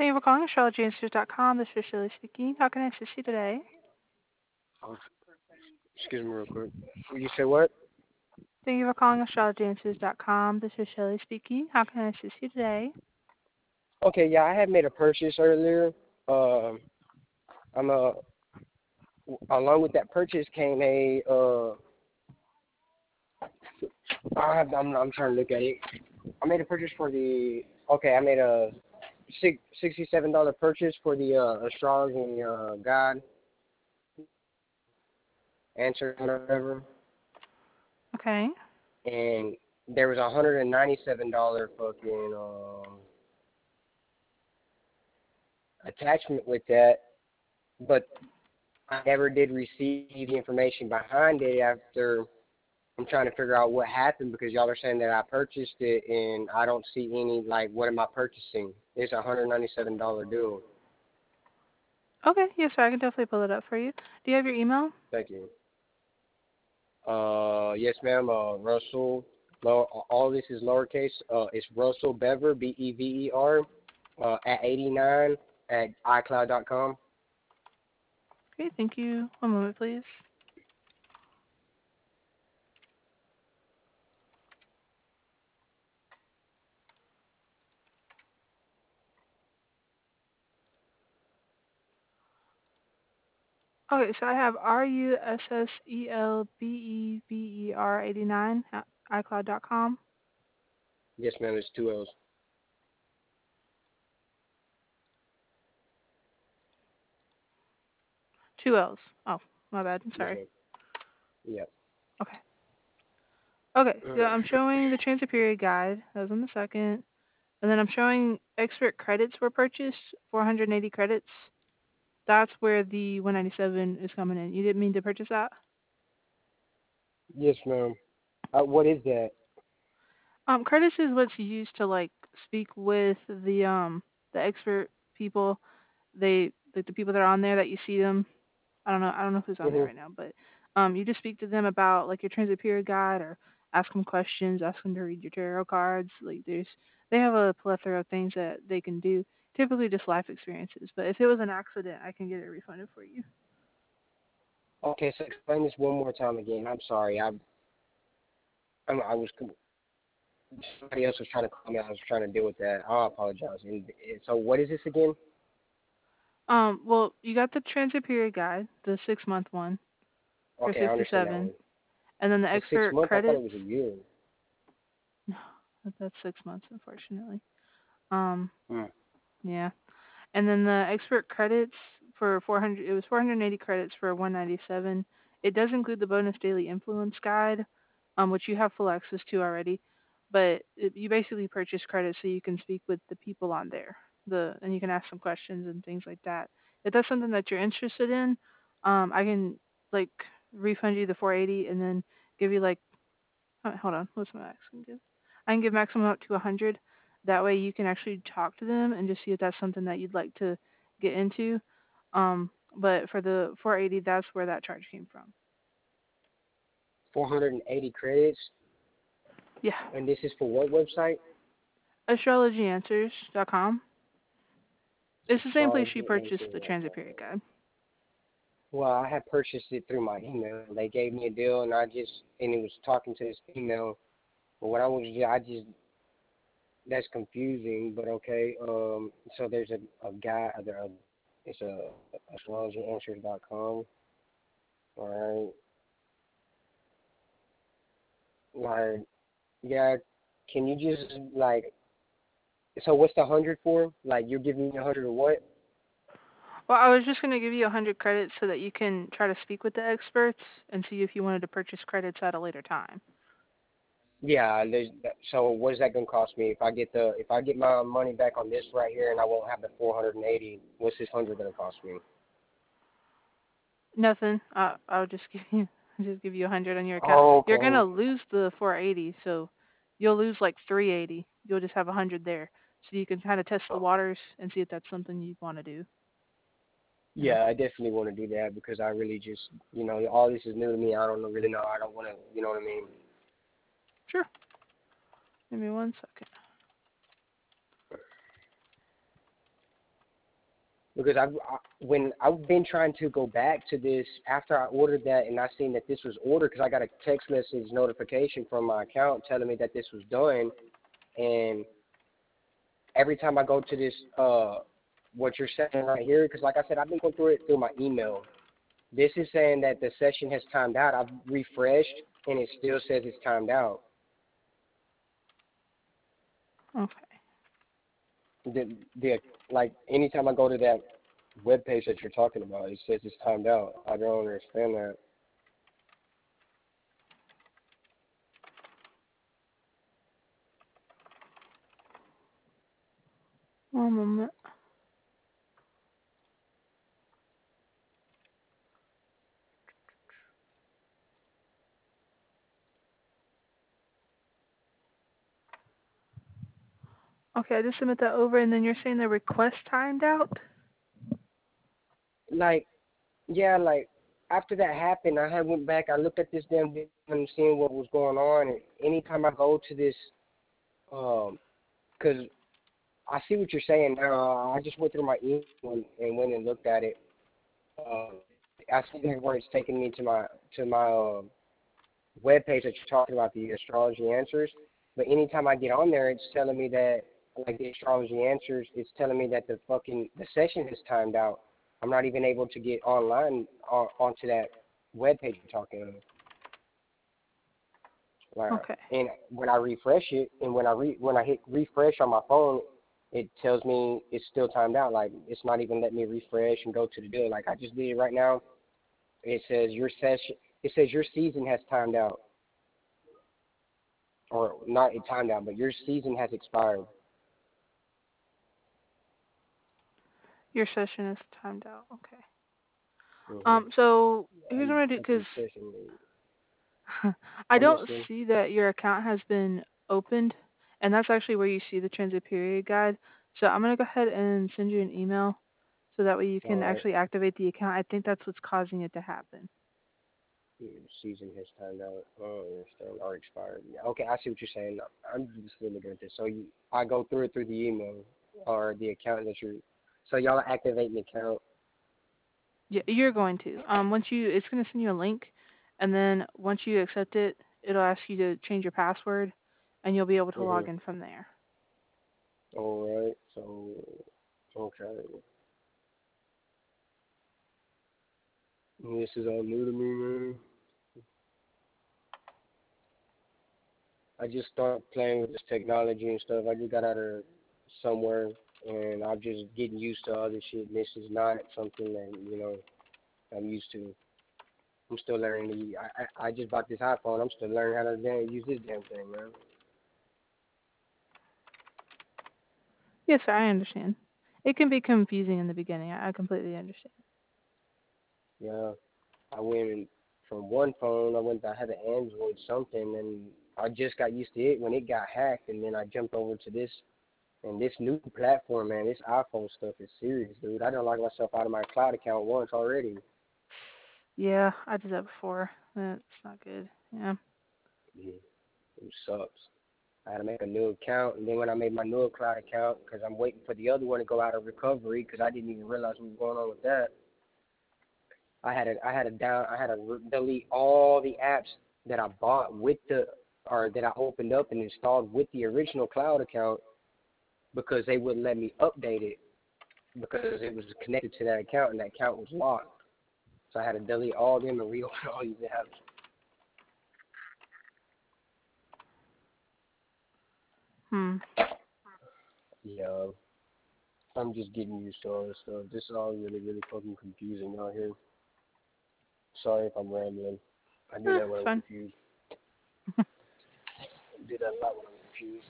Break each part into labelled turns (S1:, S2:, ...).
S1: Thank you for calling AstrologyAnswers.com. This is Shirley speaking. How can I assist you today?
S2: Oh, excuse me real quick. You say what?
S1: Thank you for calling AstrologyAnswers.com. This is Shirley speaking. How can I assist you today?
S2: Okay, yeah, I had made a purchase earlier. Um, I'm along with that purchase came I'm trying to look at it. I made a purchase for the okay. I made a $67 purchase for the astrology guide answer whatever,
S1: Okay.
S2: and there was $197 fucking attachment with that, but I never did receive the information behind it after. I'm trying to figure out what happened because y'all are saying that I purchased it and I don't see any, like, what am I purchasing? It's a $197 deal.
S1: Okay. Yes, sir. I can definitely pull it up for you. Do you have your email?
S2: Thank you. Yes, ma'am. Russell. All this is lowercase. It's Russell Bever, Bever, at 89 at iCloud.com.
S1: Okay. Thank you. One moment, please. Okay. So I have RUSSELBEVER89 at iCloud.com.
S2: Yes, ma'am. It's two L's.
S1: Two L's. Oh, my bad. I'm
S2: Yes,
S1: sorry.
S2: ma'am. Yep.
S1: Okay. Okay. So I'm showing the transit period guide. That was on the second. And then I'm showing expert credits were purchased, 480 credits. That's where the 197 is coming in. You didn't mean to purchase that?
S2: Yes, ma'am. What is that?
S1: Credits is what's used to like speak with the expert people. They like the people that are on there that you see them. I don't know who's on there
S2: Hmm.
S1: right now, but you just speak to them about like your transit period guide or ask them questions, ask them to read your tarot cards. They have a plethora of things that they can do. Typically just life experiences, but if it was an accident, I can get it refunded for you.
S2: Okay, so explain this one more time again. I'm sorry. I was somebody else was trying to call me. I was trying to deal with that. I apologize. And so what is this again?
S1: Well, you got the transit period guide, the 6 month one for
S2: Okay, I understand that
S1: 67,
S2: one.
S1: and then the
S2: The six
S1: expert
S2: month, I thought it
S1: credits.
S2: was a year.
S1: No, that's 6 months, unfortunately. Um,
S2: Hmm.
S1: yeah, and then the expert credits for 400. It was 480 credits for 197. It does include the bonus daily influence guide, which you have full access to already. But you basically purchase credits so you can speak with the people on there. And you can ask some questions and things like that. If that's something that you're interested in, I can like refund you the 480 and then give you like hold on, what's my max I can give? I can give maximum up to 100. That way you can actually talk to them and just see if that's something that you'd like to get into. But for the 480, that's where that charge came from.
S2: 480 credits,
S1: Yeah,
S2: and this is for what website?
S1: astrologyanswers.com. It's the same place you
S2: Astrology
S1: purchased
S2: Answers.
S1: the transit period guide.
S2: Well, I had purchased it through my email. They gave me a deal, and it was talking to this email. But what I just that's confusing. But okay. So there's a guy. It's a astrologyanswers.com. All right. Like, yeah. Can you just like? So what's the 100 for? Like you're giving me 100 or what?
S1: Well, I was just going to give you 100 credits so that you can try to speak with the experts and see if you wanted to purchase credits at a later time.
S2: Yeah. So what is that gonna cost me if I get my money back on this right here and I won't have the 480? What's this 100 gonna cost me?
S1: Nothing. I'll just give you 100 on your account.
S2: Oh,
S1: You're gonna
S2: okay.
S1: lose the 480, so you'll lose like 380. You'll just have 100 there, so you can kind of test the waters and see if that's something you want to do. You know.
S2: Yeah, I definitely want to do that because I really just, all this is new to me. I don't really know. I don't want to, you know what I mean?
S1: Sure. Give me 1 second.
S2: because when I've been trying to go back to this after I ordered that and I seen that this was ordered because I got a text message notification from my account telling me that this was done, and every time I go to this what you're saying right here, because like I said, I've been going through it through my email. This is saying that the session has timed out. I've refreshed and it still says it's timed out.
S1: Okay.
S2: The like anytime I go to that web page that you're talking about, it says it's timed out. I don't understand that.
S1: One moment. Okay, I just submit that over, and then you're saying the request timed out?
S2: Like yeah, like after that happened, I had went back. I looked at this damn video and seeing what was going on. And anytime I go to this, because I see what you're saying now. I just went through my email and went and looked at it. Um, I see there where it's taking me to my web page that you're talking about, the astrology answers. But anytime I get on there, it's telling me that like the astrology answers, it's telling me that the session is timed out. I'm not even able to get online onto that web page you're talking about. Like,
S1: Okay.
S2: and when I refresh it, and when I hit refresh on my phone, it tells me it's still timed out. Like it's not even letting me refresh and go to the deal. Like I just did it right now. It says your session. It says your season has timed out, or not it timed out, but your season has expired.
S1: Your session is timed out. Okay.
S2: Mhm.
S1: So here's what I'm gonna do,
S2: That's
S1: because
S2: your session. Man.
S1: I
S2: I'm
S1: don't
S2: listening.
S1: see that your account has been opened, and that's actually where you see the transit period guide. So I'm gonna go ahead and send you an email, so that way you can
S2: All right.
S1: actually activate the account. I think that's what's causing it to happen.
S2: Your season has timed out. Oh, understand. Or expired. Yeah. Okay, I see what you're saying. I'm just looking at this. So I go through it through the email or the account that you. So y'all activate an account.
S1: Yeah, you're going to. Once you, it's gonna send you a link, and then once you accept it, it'll ask you to change your password, and you'll be able to log
S2: Mhm.
S1: in from there.
S2: All right. So okay. This is all new to me, man. I just started playing with this technology and stuff. I just got out of somewhere, and I'm just getting used to all this shit. And this is not something that I'm used to. I'm still learning to. I just bought this iPhone. I'm still learning how to use this damn thing, man.
S1: Yes, sir, I understand. It can be confusing in the beginning. I completely understand.
S2: Yeah, I went from one phone. I had an Android something, and I just got used to it when it got hacked, and then I jumped over to this. And this new platform, man, this iPhone stuff is serious, dude. I done locked myself out of my cloud account once already.
S1: Yeah, I did that before. That's not good. Yeah.
S2: Yeah, it sucks. I had to make a new account, and then when I made my new cloud account, because I'm waiting for the other one to go out of recovery, because I didn't even realize what was going on with that. I had to delete all the apps that I bought with the, or that I opened up and installed with the original cloud account because they wouldn't let me update it because it was connected to that account and that account was locked. So I had to delete all them and reopen all these apps.
S1: Hmm.
S2: Yeah, I'm just getting used to all this stuff. This is all really, really fucking confusing out here. Sorry if I'm rambling. I do that when
S1: It's
S2: I'm
S1: fine.
S2: confused. I do that a lot when I'm confused.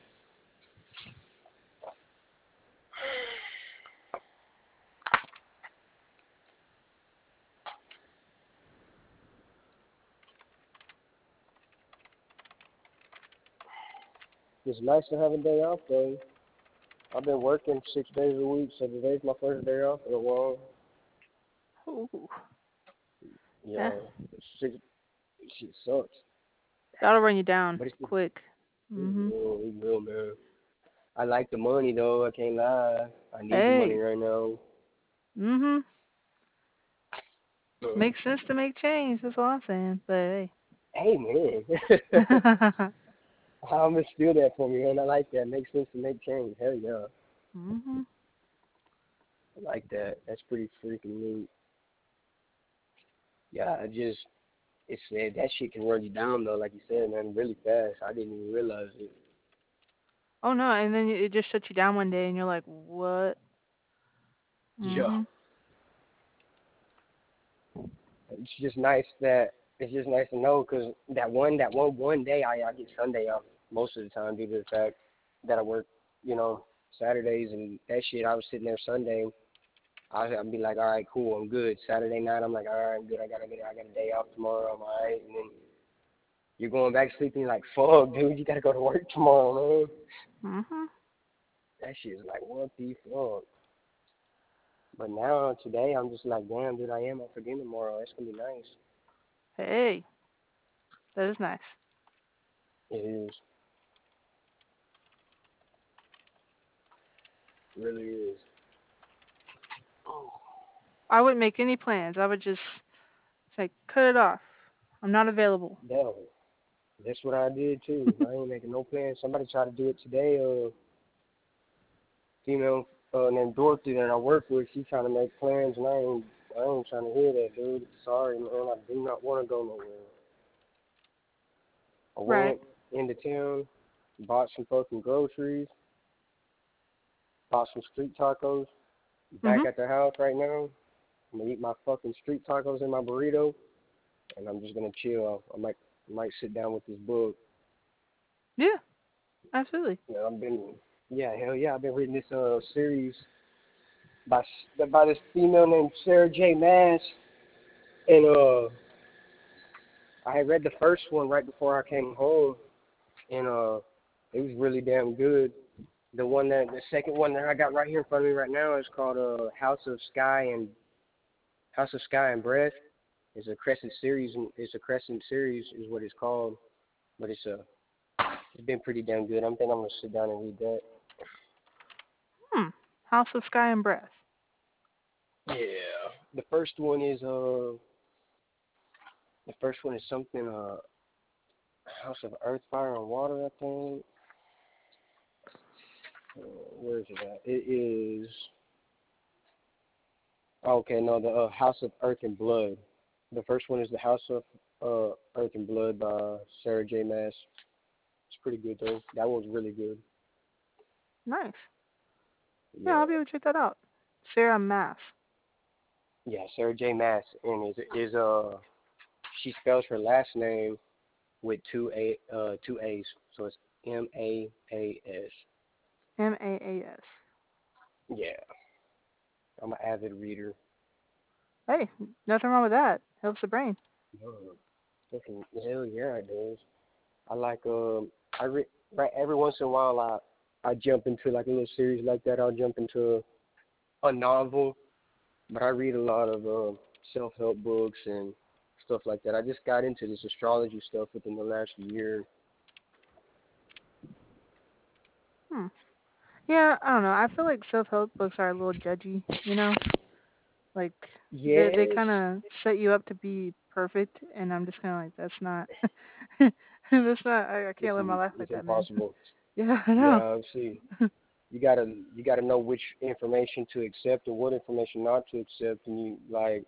S2: It's nice to have a day off though. I've been working 6 days a week, so today's my first day off in a while.
S1: Ooh. Yeah.
S2: Yeah, six, shit sucks,
S1: That'll run you down
S2: but
S1: quick. Mhm.
S2: it will, man. I like the money though. I can't lie. I need the money
S1: Hey.
S2: right now.
S1: Mhm. Makes sense to make change. That's all I'm saying. But hey.
S2: Hey man, I'm gonna steal that from you, man. I like that. Makes sense to make change. Hell yeah,
S1: Mhm.
S2: I like that. That's pretty freaking neat. Yeah, it's that shit can run you down though, like you said, man, really fast. I didn't even realize it.
S1: Oh no, and then it just shuts you down one day, and you're like, what?
S2: Yeah,
S1: Mhm.
S2: it's just nice that it's just nice to know because one day I get Sunday off most of the time due to the fact that I work, you know, Saturdays and that shit. I was sitting there Sunday. I'd be like, all right, cool, I'm good. Saturday night, I'm like, all right, I'm good. I got a day off tomorrow. I'm all right. And then you're going back to sleep and you're like, fuck, dude, you gotta go to work tomorrow, man.
S1: Mhm.
S2: That shit is like, what the fuck? But now today, I'm just like, damn, dude, I am up for dinner tomorrow. That's gonna be nice.
S1: Hey, that is nice.
S2: It is, it really is. Oh,
S1: I wouldn't make any plans. I would just say, cut it off. I'm not available.
S2: damn. That's what I did too. I ain't making no plans. Somebody tried to do it today. Female named Dorothy that I work with, she trying to make plans, and I ain't trying to hear that, dude. Sorry, man. I do not want to go nowhere. I
S1: Right.
S2: went into town, bought some fucking groceries, bought some street tacos. Back
S1: Mhm.
S2: at the house right now. I'm gonna eat my fucking street tacos and my burrito, and I'm just gonna chill. I might sit down with this book.
S1: Yeah. Absolutely.
S2: You know, yeah, hell yeah, I've been reading this series by this female named Sarah J. Maas, and I had read the first one right before I came home, and it was really damn good. The second one that I got right here in front of me right now is called House of Sky and Breath. It's a Crescent series is what it's called, but it's been pretty damn good. I'm gonna sit down and read that.
S1: Hmm. House of Sky and Breath.
S2: Yeah. The first one is something House of Earth, Fire and Water, I think. Where is it at? It is okay. No, the House of Earth and Blood. The first one is the House of Earth and Blood by Sarah J. Maas. It's pretty good though. That one's really good.
S1: Nice. Yeah, I'll be
S2: Yeah.
S1: able to check that out. Sarah Mass.
S2: Yeah, Sarah J. Maas, and she spells her last name with two A's, so it's Maas.
S1: Maas.
S2: Yeah, I'm an avid reader.
S1: Hey, nothing wrong with that. Helps the brain.
S2: Oh, fucking hell yeah, it does. I like I read right every once in a while I jump into like a little series like that. I'll jump into a novel, but I read a lot of self help books and stuff like that. I just got into this astrology stuff within the last year.
S1: Hmm. Yeah, I don't know. I feel like self-help books are a little judgy, you know? Like they
S2: Yes,
S1: kind of set you up to be perfect, and I'm just kind of like, that's not, that's not. I can't live my life like
S2: it's
S1: that, man.
S2: impossible.
S1: Yeah, I know.
S2: Yeah, see, you gotta know which information to accept and what information not to accept, and you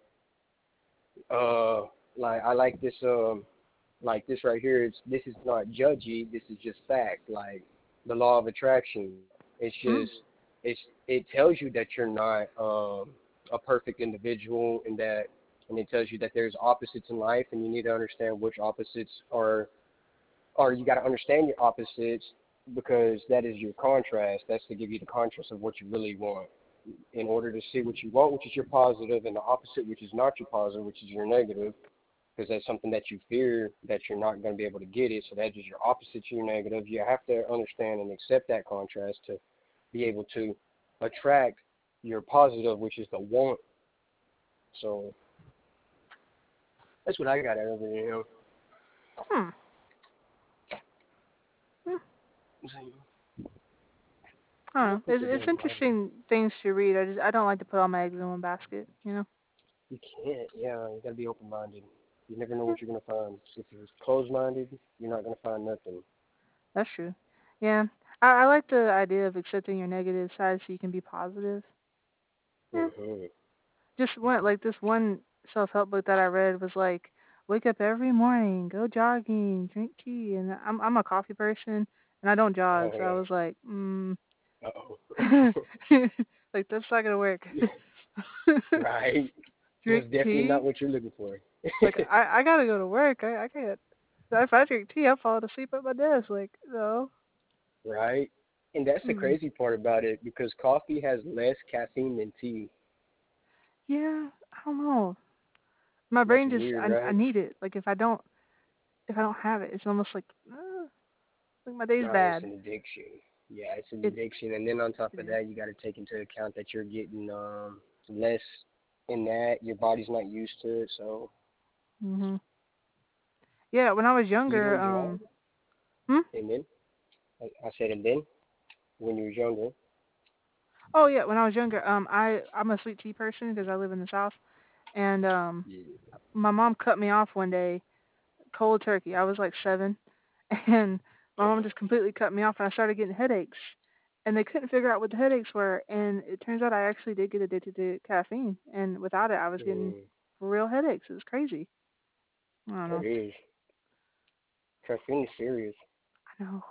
S2: uh like I like this right here. This is not judgy. This is just fact. Like the law of attraction. It's
S1: Hmm.
S2: just it tells you that you're not a perfect individual, and it tells you that there's opposites in life, and you need to understand which opposites are or you got to understand your opposites because that is your contrast. That's to give you the contrast of what you really want. In order to see what you want, which is your positive, and the opposite, which is not your positive, which is your negative, because that's something that you fear that you're not going to be able to get it. So that is your opposite to your negative. You have to understand and accept that contrast to be able to attract your positive, which is the want. So that's what I got out of it.
S1: Hmm. Hmm. I don't
S2: Who
S1: know.
S2: put the
S1: It's
S2: damn Bible?
S1: interesting things to read. I don't like to put all my eggs in one basket. You know.
S2: You can't. Yeah, you gotta be open minded. You never know
S1: Yeah,
S2: what you're gonna find. If you're closed minded, you're not gonna find nothing.
S1: that's true. Yeah, I like the idea of accepting your negative side so you can be positive. Yeah,
S2: Mhm.
S1: just one like this one self help book that I read was like wake up every morning, go jogging, drink tea, and I'm a coffee person and I don't jog,
S2: Oh
S1: so I
S2: yeah.
S1: was like,
S2: Uh oh.
S1: like that's not gonna work.
S2: Right.
S1: Drink
S2: Most definitely not
S1: tea,
S2: what you're looking for.
S1: like I gotta go to work. I can't. If I drink tea, I'm falling asleep at my desk. Like no.
S2: Right. And that's the
S1: Mm.
S2: crazy part about it because coffee has less caffeine than tea.
S1: Yeah, I don't know. My
S2: That's
S1: brain just
S2: weird,
S1: I
S2: right?
S1: need it. Like if I don't have it, it's almost like my day's
S2: No, it's
S1: bad.
S2: an addiction. Yeah, it's an
S1: It
S2: addiction. And then on top
S1: it
S2: of
S1: is.
S2: that, you got to take into account that you're getting less in that. Your body's not used to it. So
S1: Mhm. Yeah, when I was
S2: you
S1: younger,
S2: don't drive.
S1: hmm?
S2: And then I said, and then when you was younger,
S1: Oh yeah, when I was younger, I'm a sweet tea person because I live in the South, and
S2: yeah.
S1: my mom cut me off one day, cold turkey. I was like 7, and my mom just completely cut me off, and I started getting headaches, and they couldn't figure out what the headaches were, and it turns out I actually did get addicted to caffeine, and without it, I was getting
S2: Mm,
S1: real headaches. It was crazy. I don't
S2: that
S1: know.
S2: is caffeine is serious.
S1: I know.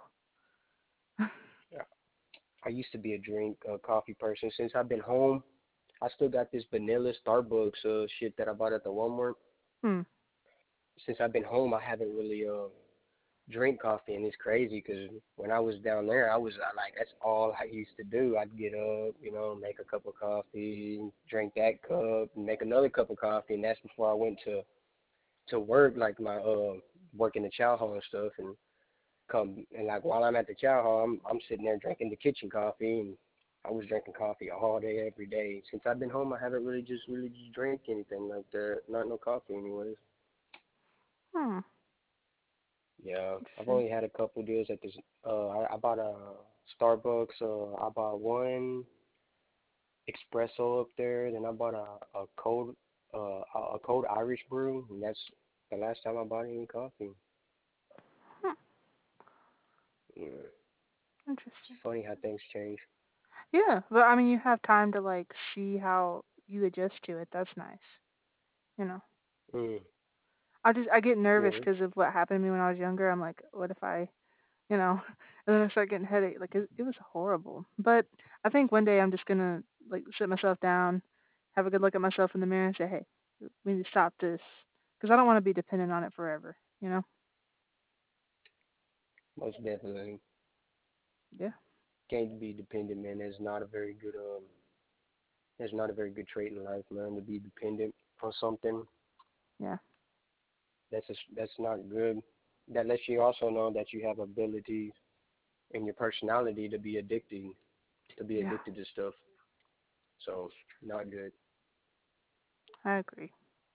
S2: Yeah. I used to be a coffee person. Since I've been home, I still got this vanilla Starbucks shit that I bought at the Walmart.
S1: Hmm.
S2: Since I've been home, I haven't really drink coffee, and it's crazy because when I was down there, like that's all I used to do. I'd get up, make a cup of coffee, drink that cup, and make another cup of coffee, and that's before I went to work, like my work in the chow hall and stuff, and come and like while I'm at the chow hall, I'm sitting there drinking the kitchen coffee, and I was drinking coffee all day, every day. Since I've been home, I haven't really just drank anything like that. Not no coffee, anyways.
S1: Hmm.
S2: Yeah, I've
S1: Interesting.
S2: only had a couple deals at this. I bought a Starbucks. I bought one espresso up there. Then I bought a cold Irish brew, and that's the last time I bought any coffee.
S1: Hmm.
S2: Yeah, it's
S1: Interesting.
S2: funny how things change.
S1: Yeah, but I mean, you have time to like see how you adjust to it. That's nice. You know.
S2: Mm,
S1: I get nervous
S2: yeah,
S1: because of what happened to me when I was younger. I'm like, what if I, and then I start getting headache. Like it was horrible. But I think one day I'm just gonna like sit myself down, have a good look at myself in the mirror, and say, hey, we need to stop this because I don't want to be dependent on it forever. You know?
S2: most definitely.
S1: Yeah.
S2: Can't be dependent, man. That's not a very good trait in life, man. To be dependent on something,
S1: Yeah.
S2: that's not good. That lets you also know that you have abilities in your personality to be
S1: Yeah.
S2: addicted to stuff. So not good.
S1: I agree.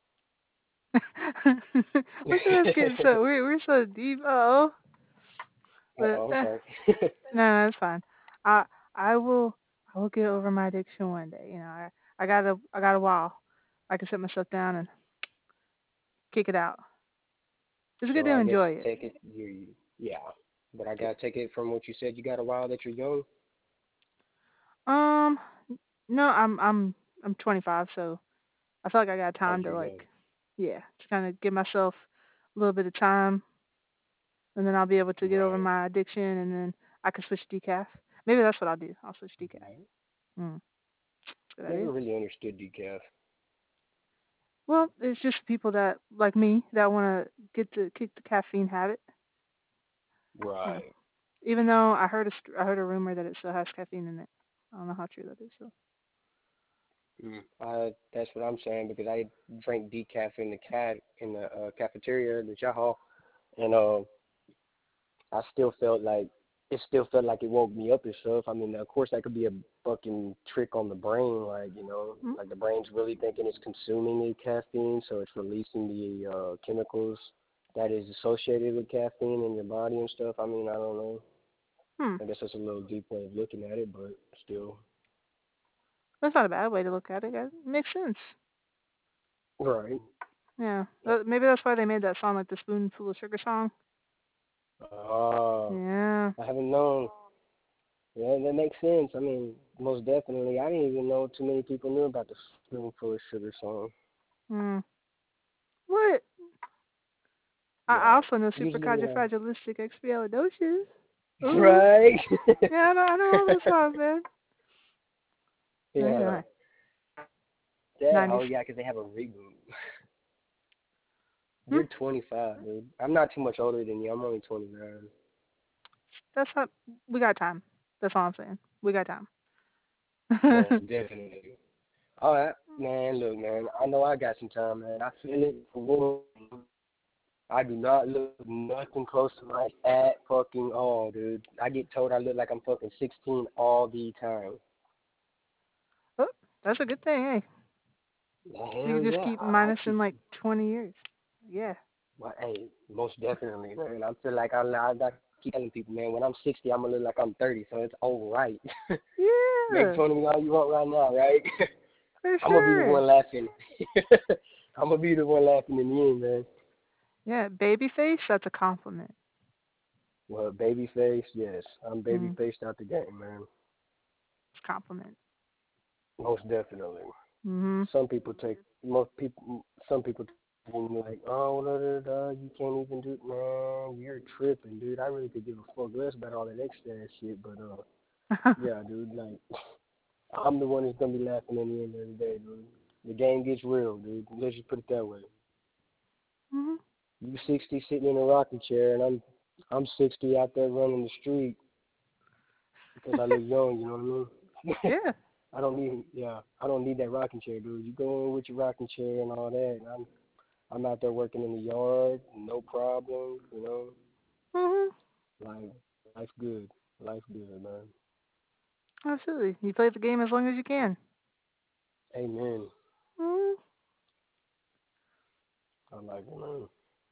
S1: Look at us getting so we're so deep. Oh, but
S2: I'm sorry.
S1: no, it's fine. I I will I will get over my addiction one day. I got a while. I can sit myself down and kick it out. It's good
S2: So
S1: to
S2: I guess
S1: enjoy it.
S2: take it yeah. But I gotta take it from what you said. You got a while that you're young.
S1: Um, no, I'm 25, so I feel like I got
S2: Oh,
S1: time to
S2: you're young.
S1: yeah, to kind of give myself a little bit of time, and then I'll be able to get over
S2: Right.
S1: my addiction, and then I can switch decaf. Maybe that's what I'll do. I'll switch decaf.
S2: Mhm.
S1: Mm, that's a good idea.
S2: Never really understood decaf.
S1: Well, it's just people that like me that want to get to kick the caffeine habit. You know,
S2: Right.
S1: even though I heard a rumor that it still has caffeine in it. I don't know how true that is. So.
S2: That's what I'm saying because I drank decaf in the cafeteria, the chow hall, and I still felt like it woke me up and stuff. I mean, of course, that could be a fucking trick on the brain, like
S1: Mm,
S2: like the brain's really thinking it's consuming the caffeine, so it's releasing the chemicals that is associated with caffeine in your body and stuff. I mean, I don't know.
S1: Hmm.
S2: I guess that's a little deep way of looking at it, but still.
S1: That's not a bad way to look at it. It makes sense.
S2: Right.
S1: Yeah. Maybe that's why they made that song, like the Spoonful of Sugar song. Yeah.
S2: I haven't known. Yeah, that makes sense. I mean, most definitely. I didn't even know too many people knew about the Spoonful of Sugar song.
S1: Hmm. What? I
S2: Yeah.
S1: also know
S2: Usually when I
S1: Supercalifragilisticexpialidocious. Ooh.
S2: right.
S1: Yeah, I know all those songs, man. Oh,
S2: yeah.
S1: yeah.
S2: Yeah.
S1: 90s.
S2: Oh yeah, 'cause they have a reboot.
S1: Hmm?
S2: You're 25, dude. I'm not too much older than you. I'm only 29.
S1: That's not. We got time. That's all I'm saying. We got time.
S2: Most definitely. All right, man. Look, man. I know I got some time, man. I feel it for one. I do not look nothing close to my at fucking all, dude. I get told I look like I'm fucking 16 all the time.
S1: Oh, that's a good thing, hey. You
S2: Hell
S1: can just
S2: yeah,
S1: keep
S2: I keep.
S1: minusing like 20 years. Yeah.
S2: Well, hey, most definitely, man. I feel like I keep telling people, man, when I'm 60, I'm gonna look like I'm 30, so it's all right. Make
S1: Yeah,
S2: fun of me all you want right now, right?
S1: for
S2: I'm gonna be the
S1: sure.
S2: one laughing. I'm gonna be the one laughing in the end, man.
S1: Yeah, baby face, that's a compliment.
S2: Well, baby face, yes, I'm baby
S1: Mm,
S2: faced out the game, man.
S1: it's a compliment.
S2: Most definitely.
S1: Mm-hmm.
S2: Some people think like, oh, da, da, da, you can't even do, man, you're tripping, dude. I really could give a fuck less about all that extra ass shit, but yeah, dude, like, I'm the one that's gonna be laughing in the end of the day, dude. The game gets real, dude. Let's just put it that way.
S1: Mm-hmm.
S2: You 60 sitting in a rocking chair, and I'm 60 out there running the street because I look young. You know what I mean?
S1: Yeah.
S2: I don't need that rocking chair, dude. You go in with your rocking chair and all that. And I'm out there working in the yard, no problem. You know,
S1: Mm-hmm.
S2: life life good, life good, man.
S1: Absolutely. You play the game as long as you can.
S2: Amen.
S1: Mm-hmm.
S2: I like it, man.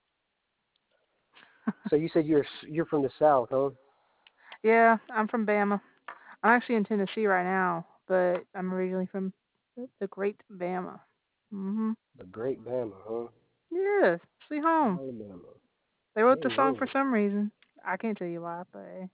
S2: So you said you're from the south, huh?
S1: Yeah, I'm from Bama. I'm actually in Tennessee right now, but I'm originally from the Great Bama. Mm-hmm.
S2: The Great Bama, huh?
S1: Yeah, sweet home.
S2: Alabama.
S1: They wrote the song for
S2: Amen.
S1: some reason. I can't tell you why, but hey.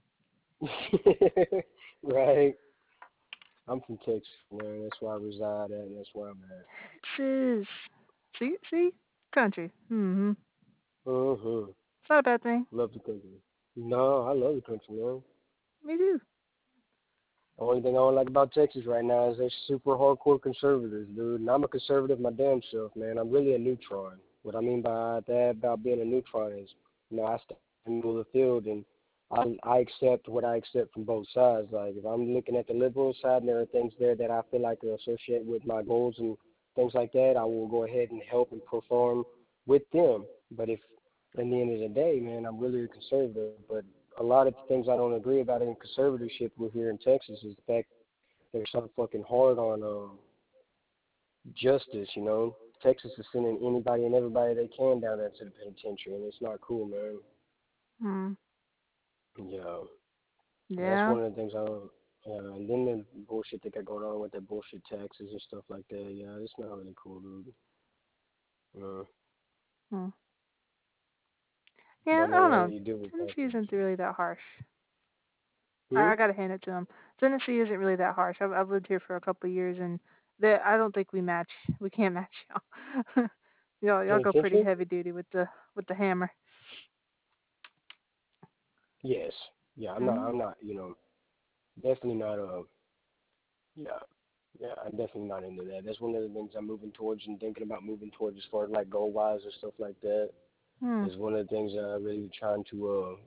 S2: right. I'm from Texas, man. That's where I reside at, and that's where I'm at.
S1: Texas. See? Country. Mm-hmm.
S2: Mm-hmm.
S1: It's not a bad thing.
S2: Love the country. No, I love the country, man.
S1: Me too.
S2: Only thing I don't like about Texas right now is they're super hardcore conservatives, dude. And I'm a conservative my damn self, man. I'm really a neutron. What I mean by that, about being a neutron is, I stand in the middle of the field and I accept what I accept from both sides. Like, if I'm looking at the liberal side and there are things there that I feel like are associated with my goals and things like that, I will go ahead and help and perform with them. But if, at the end of the day, man, I'm really a conservative. But a lot of the things I don't agree about in conservatorship with here in Texas is the fact they're so fucking hard on justice. Texas is sending anybody and everybody they can down there to the penitentiary, and it's not cool, man.
S1: Hmm.
S2: Yeah, that's
S1: Yeah.
S2: one of the things I don't. And then the bullshit they got going on with the bullshit taxes and stuff like that. Yeah, it's not really cool, dude. Uh,
S1: Hmm. Yeah,
S2: but
S1: I don't
S2: man,
S1: know.
S2: you do with
S1: Tennessee
S2: taxes.
S1: isn't really that harsh. I
S2: Hmm.
S1: gotta hand it to them. Tennessee isn't really that harsh. I've lived here for a couple of years, and I don't think we match. We can't match y'all. Y'all go pretty
S2: Penitentiary?
S1: heavy duty with the hammer.
S2: Yes. Yeah, I'm not.
S1: Hmm.
S2: I'm not. Definitely not. Yeah. Yeah, I'm definitely not into that. That's one of the things I'm moving towards and thinking about moving towards as far as like goal wise and stuff like that.
S1: Hmm.
S2: Is one of the things that I really trying to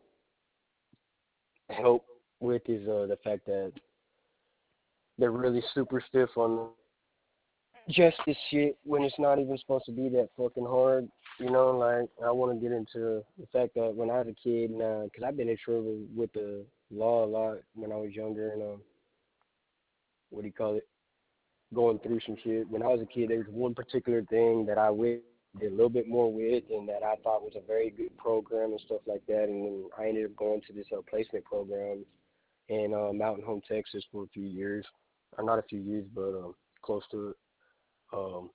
S2: help with is the fact that they're really super stiff on justice shit when it's not even supposed to be that fucking hard. Like I want to get into the fact that when I was a kid, because I've been in trouble with the law a lot when I was younger, and what do you call it? Going through some shit. When I was a kid, there was one particular thing that I did a little bit more with, and that I thought was a very good program and stuff like that. And then I ended up going to this placement program, in Mountain Home, Texas for a few years, or not a few years, but close to it. Um,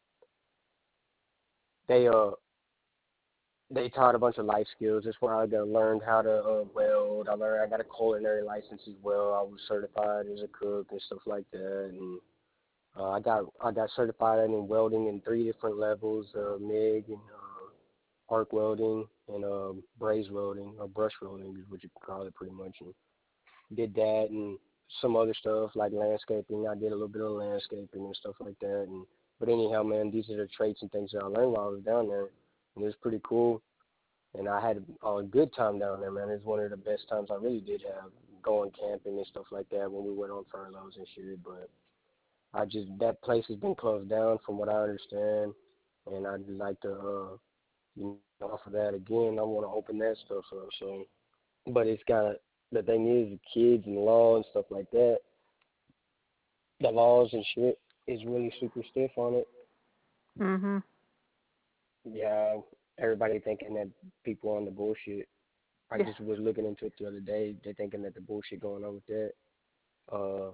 S2: they they taught a bunch of life skills. That's where I got learned how to weld. I got a culinary license as well. I was certified as a cook and stuff like that. And I got certified in welding in three different levels: MIG and arc welding and braze welding or brush welding is what you can call it pretty much. And did that and some other stuff like landscaping. I did a little bit of landscaping and stuff like that. And but anyhow, man, these are the traits and things that I learned while I was down there, and it was pretty cool. And I had a good time down there, man. It was one of the best times I really did have going camping and stuff like that when we went on furloughs and shit. But I just that place has been closed down from what I understand, and I'd like to offer that again. I want to open that stuff up. So, but it's got the thing is the kids and the law and stuff like that. The laws and shit is really super stiff on it.
S1: Mhm.
S2: Yeah, everybody thinking that people on the bullshit. I
S1: Yeah.
S2: just was looking into it the other day. They're thinking that the bullshit going on with that. Uh,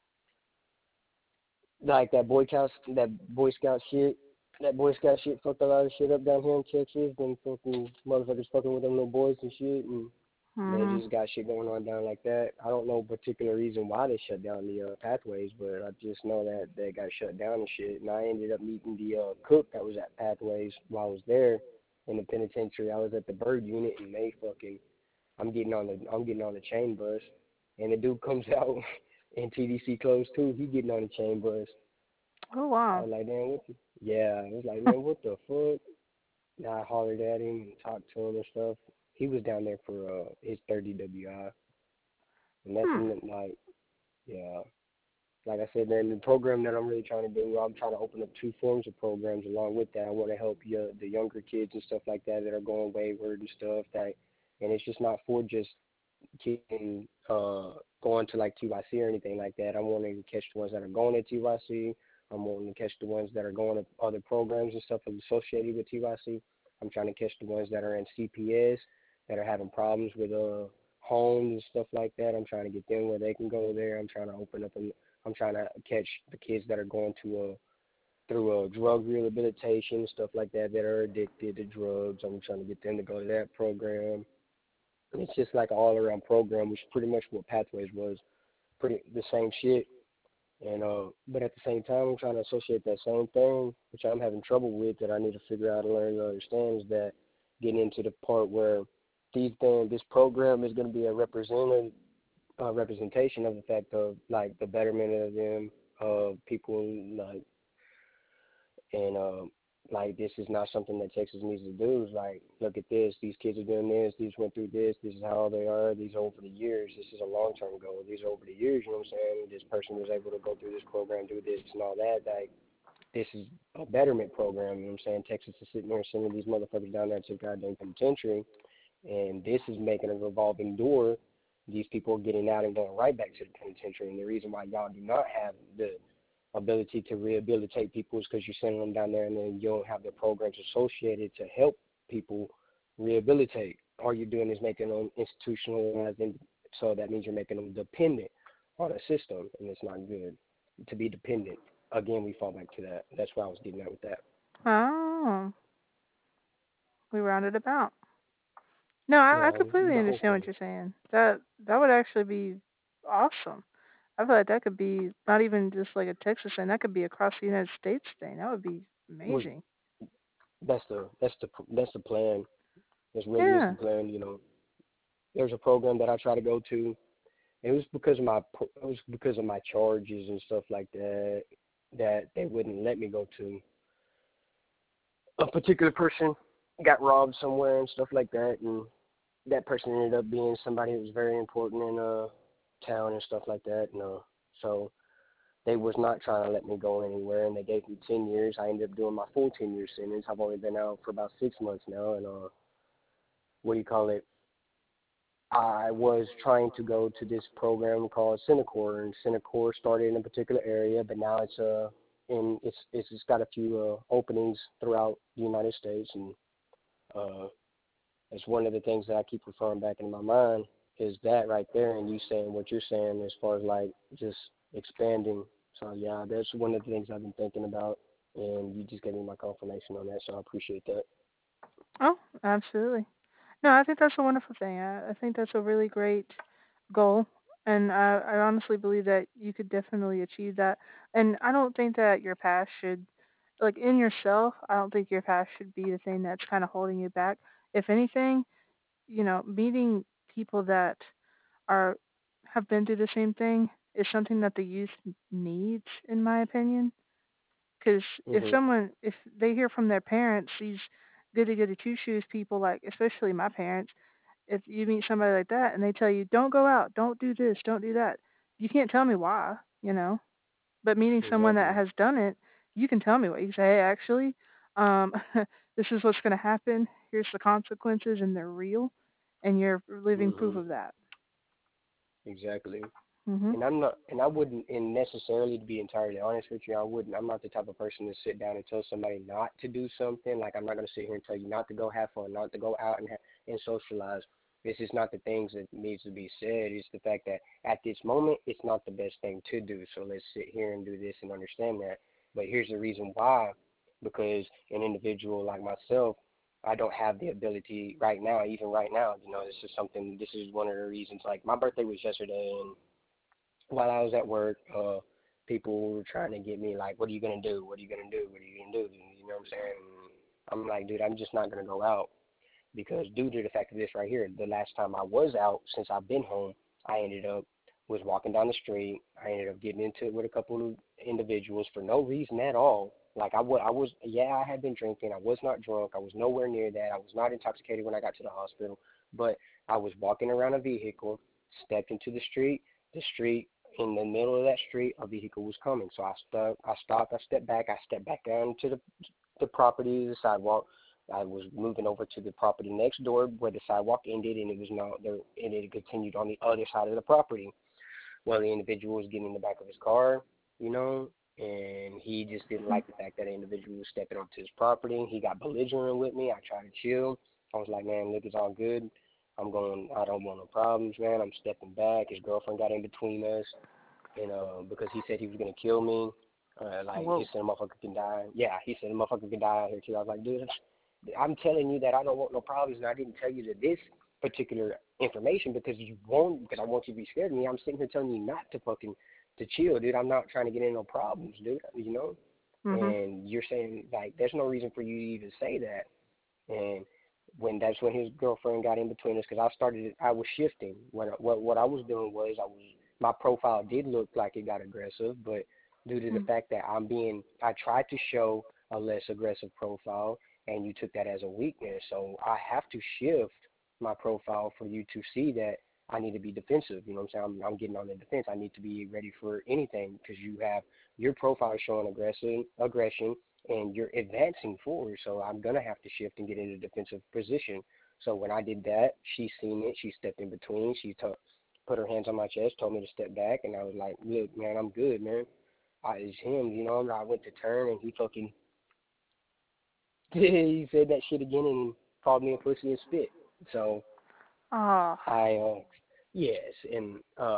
S2: like that Boy Scout shit. That Boy Scout shit fucked a lot of shit up down here in Texas. Them fucking motherfuckers fucking with them little boys and shit, and they
S1: Mhm.
S2: just got shit going on down like that. I don't know particular reason why they shut down the pathways, but I just know that they got shut down and shit. And I ended up meeting the cook that was at Pathways while I was there in the penitentiary. I was at the bird unit, and they fucking I'm getting on the chain bus, and the dude comes out and TDC closed too. He getting on the chain bus.
S1: Oh
S2: I
S1: wow.
S2: was like, man, yeah, I was like, man, what the fuck? And I hollered at him and talked to him and stuff. He was down there for his 30 WI, and that's
S1: Hmm.
S2: in like, yeah, like I said, man, the program that I'm really trying to do, I'm trying to open up two forms of programs along with that. I want to help the younger kids and stuff like that that are going wayward and stuff. And it's just not for just kids going to like TYC or anything like that. I'm wanting to catch the ones that are going to TYC. I'm wanting to catch the ones that are going to other programs and stuff associated with TYC. I'm trying to catch the ones that are in CPS that are having problems with homes and stuff like that. I'm trying to get them where they can go there. I'm trying to open up and I'm trying to catch the kids that are going to through drug rehabilitation and stuff like that that are addicted to drugs. I'm trying to get them to go to that program. And it's just like an all around program, which is pretty much what Pathways was, pretty the same shit. And but at the same time, I'm trying to associate that same thing, which I'm having trouble with, that I need to figure out and learn and understand, is that getting into the part where this program is going to be a representation of the fact of like the betterment of them, people like and like this is not something that Texas needs to do. It's like, look at this. These kids are doing this. These went through this. This is how they are. These are over the years. This is a long-term goal. These are over the years. You know what I'm saying? This person was able to go through this program, do this and all that. Like, this is a betterment program. You know what I'm saying? Texas is sitting there sending these motherfuckers down there to the goddamn penitentiary, and this is making a revolving door. These people are getting out and going right back to the penitentiary. And the reason why y'all do not have the ability to rehabilitate people is because you're sending them down there and then you don't have the programs associated to help people rehabilitate. All you're doing is making them institutionalized, and so that means you're making them dependent on a system, and it's not good to be dependent. Again, we fall back to that. That's why I was getting at with that.
S1: Oh, we rounded about. No, I
S2: Yeah,
S1: completely
S2: the whole
S1: understand what
S2: thing.
S1: you're saying. That would actually be awesome. I feel like that could be not even just like a Texas thing. That could be across the United States thing. That would be
S2: Was
S1: amazing.
S2: that's the plan. This really is the
S1: Yeah.
S2: plan. There's a program that I try to go to. It was because of my charges and stuff like that that they wouldn't let me go to. A particular person got robbed somewhere and stuff like that, and that person ended up being somebody who was very important in town and stuff like that. And so they was not trying to let me go anywhere, and they gave me 10 years. I ended up doing my full 10-year sentence. I've only been out for about 6 months now, and what do you call it? I was trying to go to this program called Centacor, and Centacor started in a particular area, but now it's got a few openings throughout the United States, and uh, it's one of the things that I keep referring back in my mind. is that right there, and you saying what you're saying as far as like just expanding. So yeah, that's one of the things I've been thinking about, and you just gave me my confirmation on that, so I appreciate that.
S1: Oh, absolutely. No, I think that's a wonderful thing. I think that's a really great goal, and I honestly believe that you could definitely achieve that. And I don't think that your past should, like in yourself, I don't think your past should be the thing that's kind of holding you back. If anything, meeting people that are have been through the same thing is something that the youth needs, in my opinion. Because
S2: Mhm.
S1: if they hear from their parents, these goody goody two shoes people, like especially my parents, if you meet somebody like that and they tell you, don't go out, don't do this, don't do that, you can't tell me why. But meeting someone that
S2: Exactly.
S1: has done it, you can tell me what. You can say, hey, actually, um, this is what's going to happen. Here's the consequences, and they're real, and you're living proof
S2: Mhm.
S1: of that.
S2: Exactly.
S1: Mhm.
S2: And I'm not, and I wouldn't, and necessarily to be entirely honest with you, I wouldn't. I'm not the type of person to sit down and tell somebody not to do something. Like I'm not gonna sit here and tell you not to go have fun, not to go out and socialize. This is not the things that needs to be said. It's the fact that at this moment, it's not the best thing to do. So let's sit here and do this and understand that. But here's the reason why, because an individual like myself, I don't have the ability right now, even right now. This is something. This is one of the reasons. Like my birthday was yesterday, and while I was at work, people were trying to get me like, "What are you gonna do? What are you gonna do? What are you gonna do?" You know what I'm saying? I'm like, dude, I'm just not gonna go out because due to the fact of this right here, the last time I was out since I've been home, I ended up was walking down the street. I ended up getting into it with a couple of individuals for no reason at all. Like I was, yeah, I had been drinking. I was not drunk. I was nowhere near that. I was not intoxicated when I got to the hospital, but I was walking around a vehicle, stepped into the street. The street in the middle of that street, a vehicle was coming. So I stopped. I stepped back. I stepped back down to the property, the sidewalk. I was moving over to the property next door where the sidewalk ended, and it was not there, and it continued on the other side of the property. Well, the individual was getting in the back of his car, you know, and he just didn't like the fact that the individual was stepping onto his property. He got belligerent with me. I tried to chill. I was like, man, look, it's all good. I don't want no problems, man. I'm stepping back. His girlfriend got in between us, and because he said he was gonna kill me, like he
S1: Whoa.
S2: said a motherfucker can die. Yeah, he said a motherfucker can die out here too. I was like, dude, I'm telling you that I don't want no problems, and I didn't tell you this particular information because I want you to be scared of me. I'm sitting here telling you not to fucking to chill, dude. I'm not trying to get in no problems, dude.
S1: Mhm.
S2: And you're saying like there's no reason for you to even say that. And that's when his girlfriend got in between us because I was shifting. What I was doing was my profile did look like it got aggressive, but due to the
S1: Mm.
S2: fact that I tried to show a less aggressive profile, and you took that as a weakness. So I have to shift my profile for you to see that I need to be defensive. You know what I'm saying? I'm getting on the defense. I need to be ready for anything because you have your profile showing aggression, and you're advancing forward. So I'm gonna have to shift and get in a defensive position. So when I did that, she seen it. She stepped in between. Put her hands on my chest, told me to step back, and I was like, "Look, man, I'm good, man. It's him, you know." And I went to turn, and he fucking he said that shit again and called me a pussy and spit. So
S1: Ah.
S2: I yes, and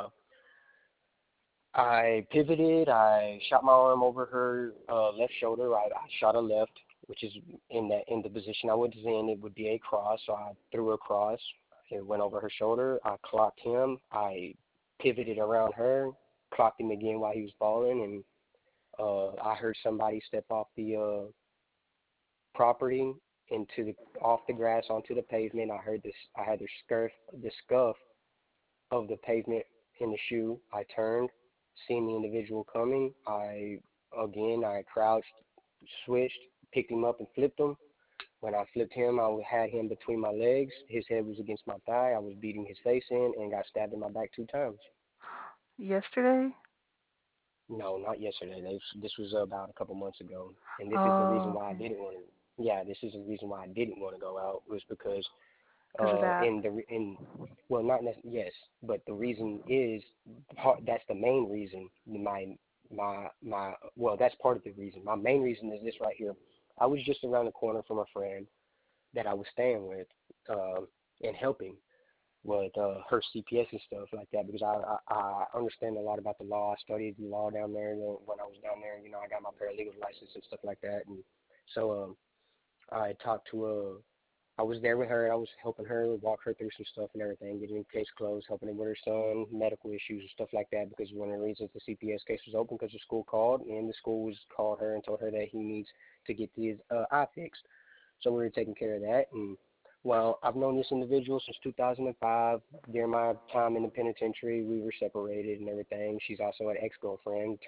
S2: I pivoted. I shot my arm over her left shoulder. I shot her left, which is in the position I was in. It would be a cross. So I threw a cross. It went over her shoulder. I clocked him. I pivoted around her, clocked him again while he was falling, and I heard somebody step off the property into the off the grass onto the pavement. I heard this. I had the scuff of the pavement in the shoe. I turned, seeing the individual coming. I crouched, switched, picked him up and flipped him. When I flipped him, I had him between my legs. His head was against my thigh. I was beating his face in and got stabbed in my back 2 times.
S1: Yesterday?
S2: No, not yesterday. This was about a couple months ago, and this is the reason
S1: Oh,
S2: why I
S1: okay.
S2: didn't want to. Yeah, this is the reason why I didn't want to go out was because
S1: Because of that.
S2: in well not yes, but the reason is that's the main reason. My well, that's part of the reason. My main reason is this right here. I was just around the corner from a friend that I was staying with, and helping. with her CPS and stuff like that because I understand a lot about the law. I studied the law down there when I was down there. You know, I got my paralegal license and stuff like that. And so I talked to I was there with her. I was helping her walk her through some stuff and everything, getting the case closed, helping her with her son, medical issues and stuff like that. Because one of the reasons the CPS case was open because the school called and the school was called her and told her that he needs to get his eye fixed. So we were taking care of that. And well, I've known this individual since 2005. During my time in the penitentiary, we were separated and everything. She's also an ex-girlfriend.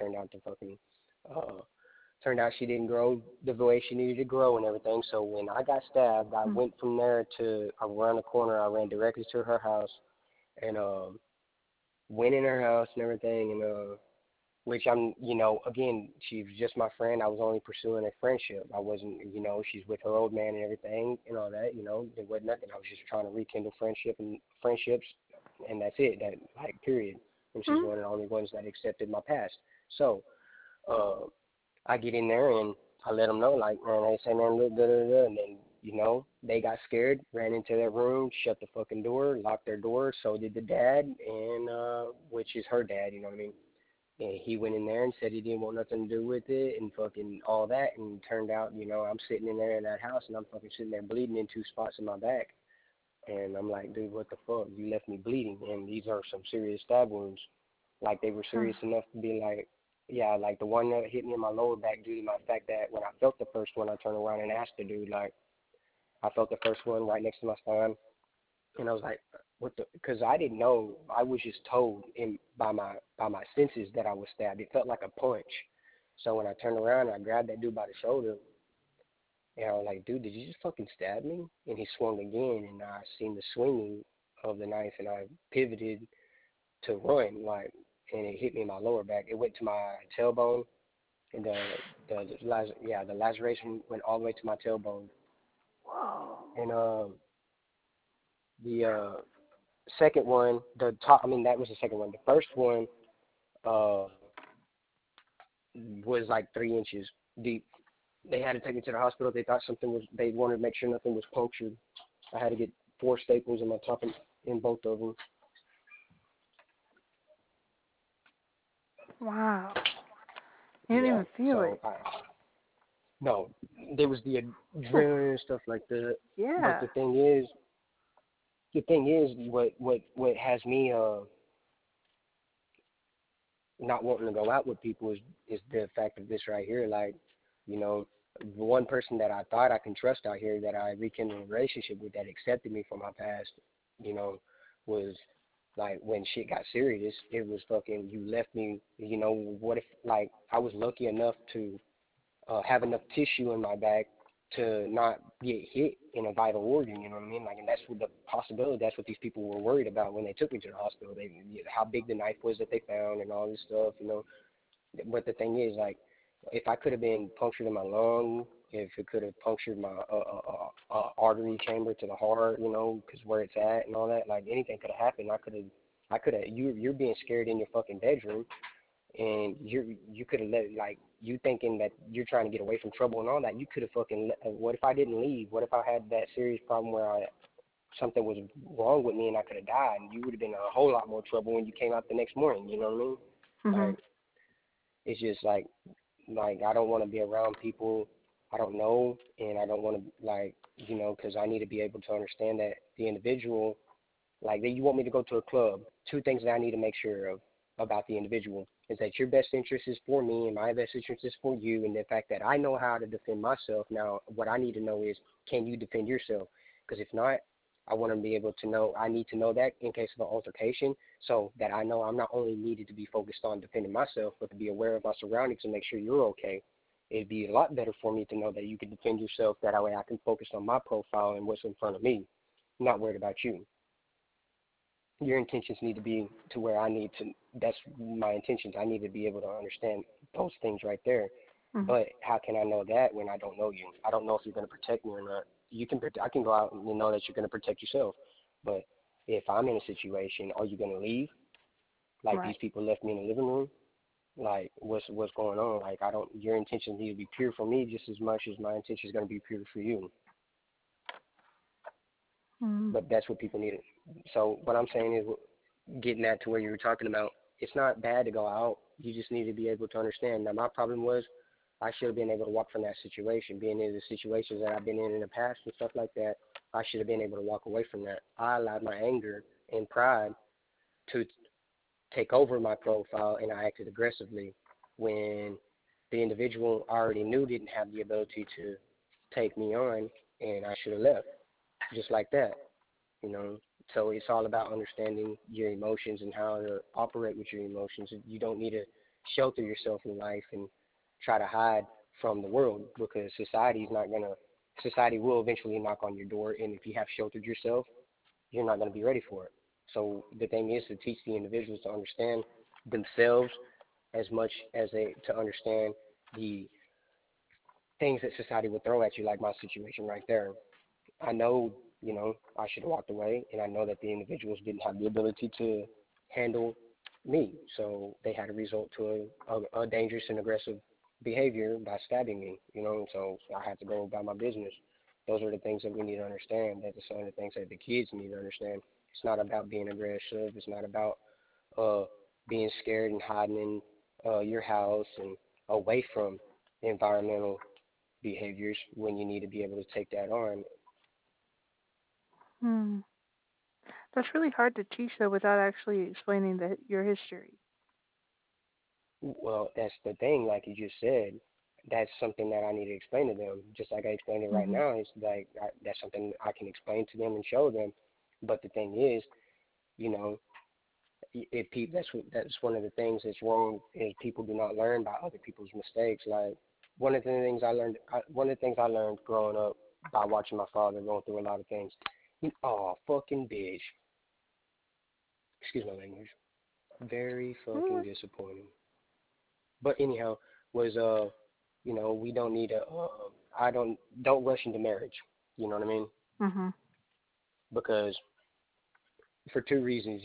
S2: Uh, Turned out she didn't grow the way she needed to grow and everything. So when I got stabbed, I
S1: Mm.
S2: went from there to around the corner. I ran directly to her house and went in her house and everything. And which I'm, again, she's just my friend. I was only pursuing a friendship. I wasn't, she's with her old man and everything and all that. There wasn't nothing. I was just trying to rekindle friendships, and that's it. That like period. And she's
S1: Mm.
S2: one of the only ones that accepted my past. So. Uh, I get in there and I let them know, like, man, they say, man, look, da, da, da. And then, they got scared, ran into their room, shut the fucking door, locked their door. So did the dad, and which is her dad, you know what I mean? And he went in there and said he didn't want nothing to do with it and fucking all that. And turned out, I'm sitting in there in that house and I'm fucking sitting there bleeding in two spots in my back. And I'm like, dude, what the fuck? You left me bleeding. And these are some serious stab wounds. Like, they were
S1: Mm.
S2: serious enough to be like, yeah, like the one that hit me in my lower back due to my fact that when I felt the first one, I turned around and asked the dude, like, I felt the first one right next to my spine. And I was like, what the? Because I didn't know. I was just told by my senses that I was stabbed. It felt like a punch. So when I turned around and I grabbed that dude by the shoulder, and I was like, dude, did you just fucking stab me? And he swung again, and I seen the swinging of the knife, and I pivoted to run, like, and it hit me in my lower back. It went to my tailbone, and the laceration went all the way to my tailbone.
S1: Whoa.
S2: And the second one, the top, I mean, that was the second one. The first one uh, was like 3 inches deep. They had to take me to the hospital. They thought they wanted to make sure nothing was punctured. I had to get 4 staples in my top in both of them.
S1: Wow. You didn't
S2: Yeah,
S1: even feel
S2: so
S1: it.
S2: no, there was the
S1: Phew.
S2: adrenaline and stuff like that. But
S1: Yeah.
S2: the thing is, what has me not wanting to go out with people is the fact of this right here. Like, you know, the one person that I thought I can trust out here that I rekindled a relationship with that accepted me for my past, you know, was like when shit got serious, it was fucking you left me. What if like I was lucky enough to have enough tissue in my back to not get hit in a vital organ, you know what I mean? Like, and that's what the possibility. That's what these people were worried about when they took me to the hospital. How big the knife was that they found and all this stuff. But the thing is, like, if I could have been punctured in my lung, if it could have punctured my artery chamber to the heart, because where it's at and all that, like anything could have happened. I could have. You're being scared in your fucking bedroom and you could have let like you thinking that you're trying to get away from trouble and all that. You could have fucking. What if I didn't leave? What if I had that serious problem where something was wrong with me and I could have died, and you would have been in a whole lot more trouble when you came out the next morning. You know what I mean?
S1: Mhm.
S2: Like it's just like I don't want to be around people I don't know, and I don't want to because I need to be able to understand that the individual like you want me to go to a club. Two things that I need to make sure of about the individual is that your best interest is for me and my best interest is for you, and the fact that I know how to defend myself. Now, what I need to know is, can you defend yourself? Because if not, I want to be able to know. I need to know that in case of an altercation, so that I know I'm not only needed to be focused on defending myself, but to be aware of my surroundings and make sure you're okay. It'd be a lot better for me to know that you can defend yourself. That way, I can focus on my profile and what's in front of me, not worried about you. Your intentions need to be to where I need to. That's my intentions. I need to be able to understand those things right there.
S1: Mhm.
S2: But how can I know that when I don't know you? I don't know if you're going to protect me or not. I can go out and know that you're going to protect yourself. But if I'm in a situation, are you going to leave? Like these
S1: Right.
S2: people left me in the living room. Like what's going on? Like I don't. Your intentions need to be pure for me just as much as my intention is going to be pure for you.
S1: Mm.
S2: But that's what people need. So what I'm saying is, getting that to where you were talking about, it's not bad to go out. You just need to be able to understand. Now, my problem was I should have been able to walk from that situation, being in the situations that I've been in the past and stuff like that. I should have been able to walk away from that. I allowed my anger and pride to take over my profile, and I acted aggressively when the individual I already knew didn't have the ability to take me on, and I should have left just like that. you know. So it's all about understanding your emotions and how to operate with your emotions. You don't need to shelter yourself in life and try to hide from the world, because society will eventually knock on your door, and if you have sheltered yourself, you're not going to be ready for it. So the thing is to teach the individuals to understand themselves as much as they to understand the things that society would throw at you, like my situation right there. I know, I should have walked away, and I know that the individuals didn't have the ability to handle me, so they had to resort to a dangerous and aggressive behavior by stabbing me, so I had to go about my business. Those are the things that we need to understand. That are some of the things that the kids need to understand. It's not about being aggressive. It's not about uh, being scared and hiding in your house and away from environmental behaviors when you need to be able to take that on.
S1: Mm. That's really hard to teach though without actually explaining your history.
S2: Well, that's the thing, like you just said. That's something that I need to explain to them. Just like I explained it right
S1: Mhm.
S2: now, it's like that's something I can explain to them and show them. But the thing is, you know, if people, that's one of the things that's wrong is people do not learn by other people's mistakes. Like one of the things I learned growing up by watching my father going through a lot of things. Oh, fucking bitch. Excuse my language. Very fucking
S1: Mm.
S2: disappointing. But anyhow, was we don't need a I don't rush into marriage. You know what I mean?
S1: Mhm.
S2: Because for two reasons,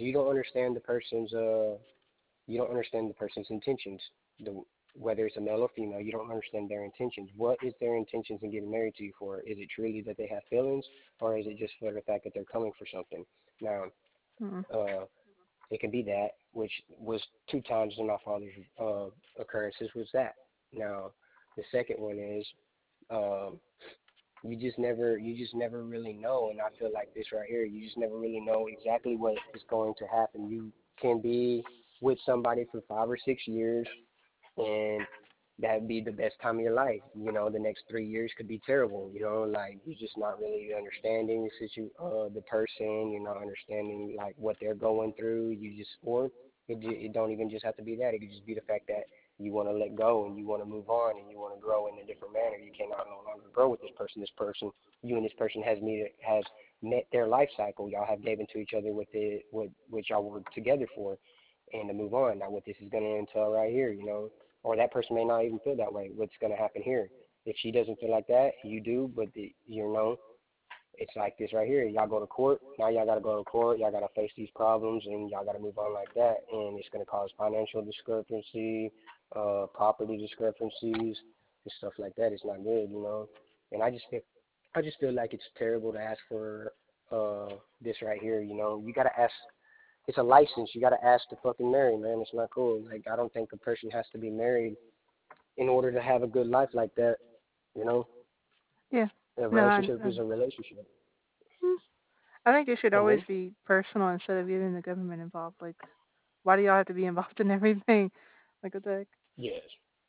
S2: you don't understand the person's intentions. The Whether it's a male or female, you don't understand their intentions. What is their intentions in getting married to you for? Is it truly that they have feelings, or is it just for the fact that they're coming for something? Now,
S1: Mhm.
S2: uh, it can be that, which was two times in my father's occurrences was that. Now, the second one is um, you just never really know, and I feel like this right here, you just never really know exactly what is going to happen. You can be with somebody for 5 or 6 years, and that'd be the best time of your life. The next 3 years could be terrible. Like you're just not really understanding the person. You're not understanding like what they're going through. Or it don't even just have to be that. It could just be the fact that you want to let go and you want to move on and you want to grow in a different manner. You cannot no longer grow with this person. You and this person has met their life cycle. Y'all have given to each other what y'all were together for, and to move on. Now, what this is going to entail right here, or that person may not even feel that way. What's going to happen here? If she doesn't feel like that, you do, but it's like this right here. Y'all go to court. Now y'all got to go to court. Y'all got to face these problems, and y'all got to move on like that. And it's going to cause financial discrepancy, property discrepancies, and stuff like that. It's not good. And I just feel like it's terrible to ask for this right here. You got to ask. It's a license. You got to ask to fucking marry, man. It's not cool. Like I don't think a person has to be married in order to have a good life like that. You know,
S1: Yeah.
S2: a
S1: No,
S2: relationship is a relationship.
S1: mm, I think it should
S2: And
S1: always
S2: then,
S1: be personal instead of getting the government involved. Like, why do y'all have to be involved in everything? Like, what the heck?
S2: yes,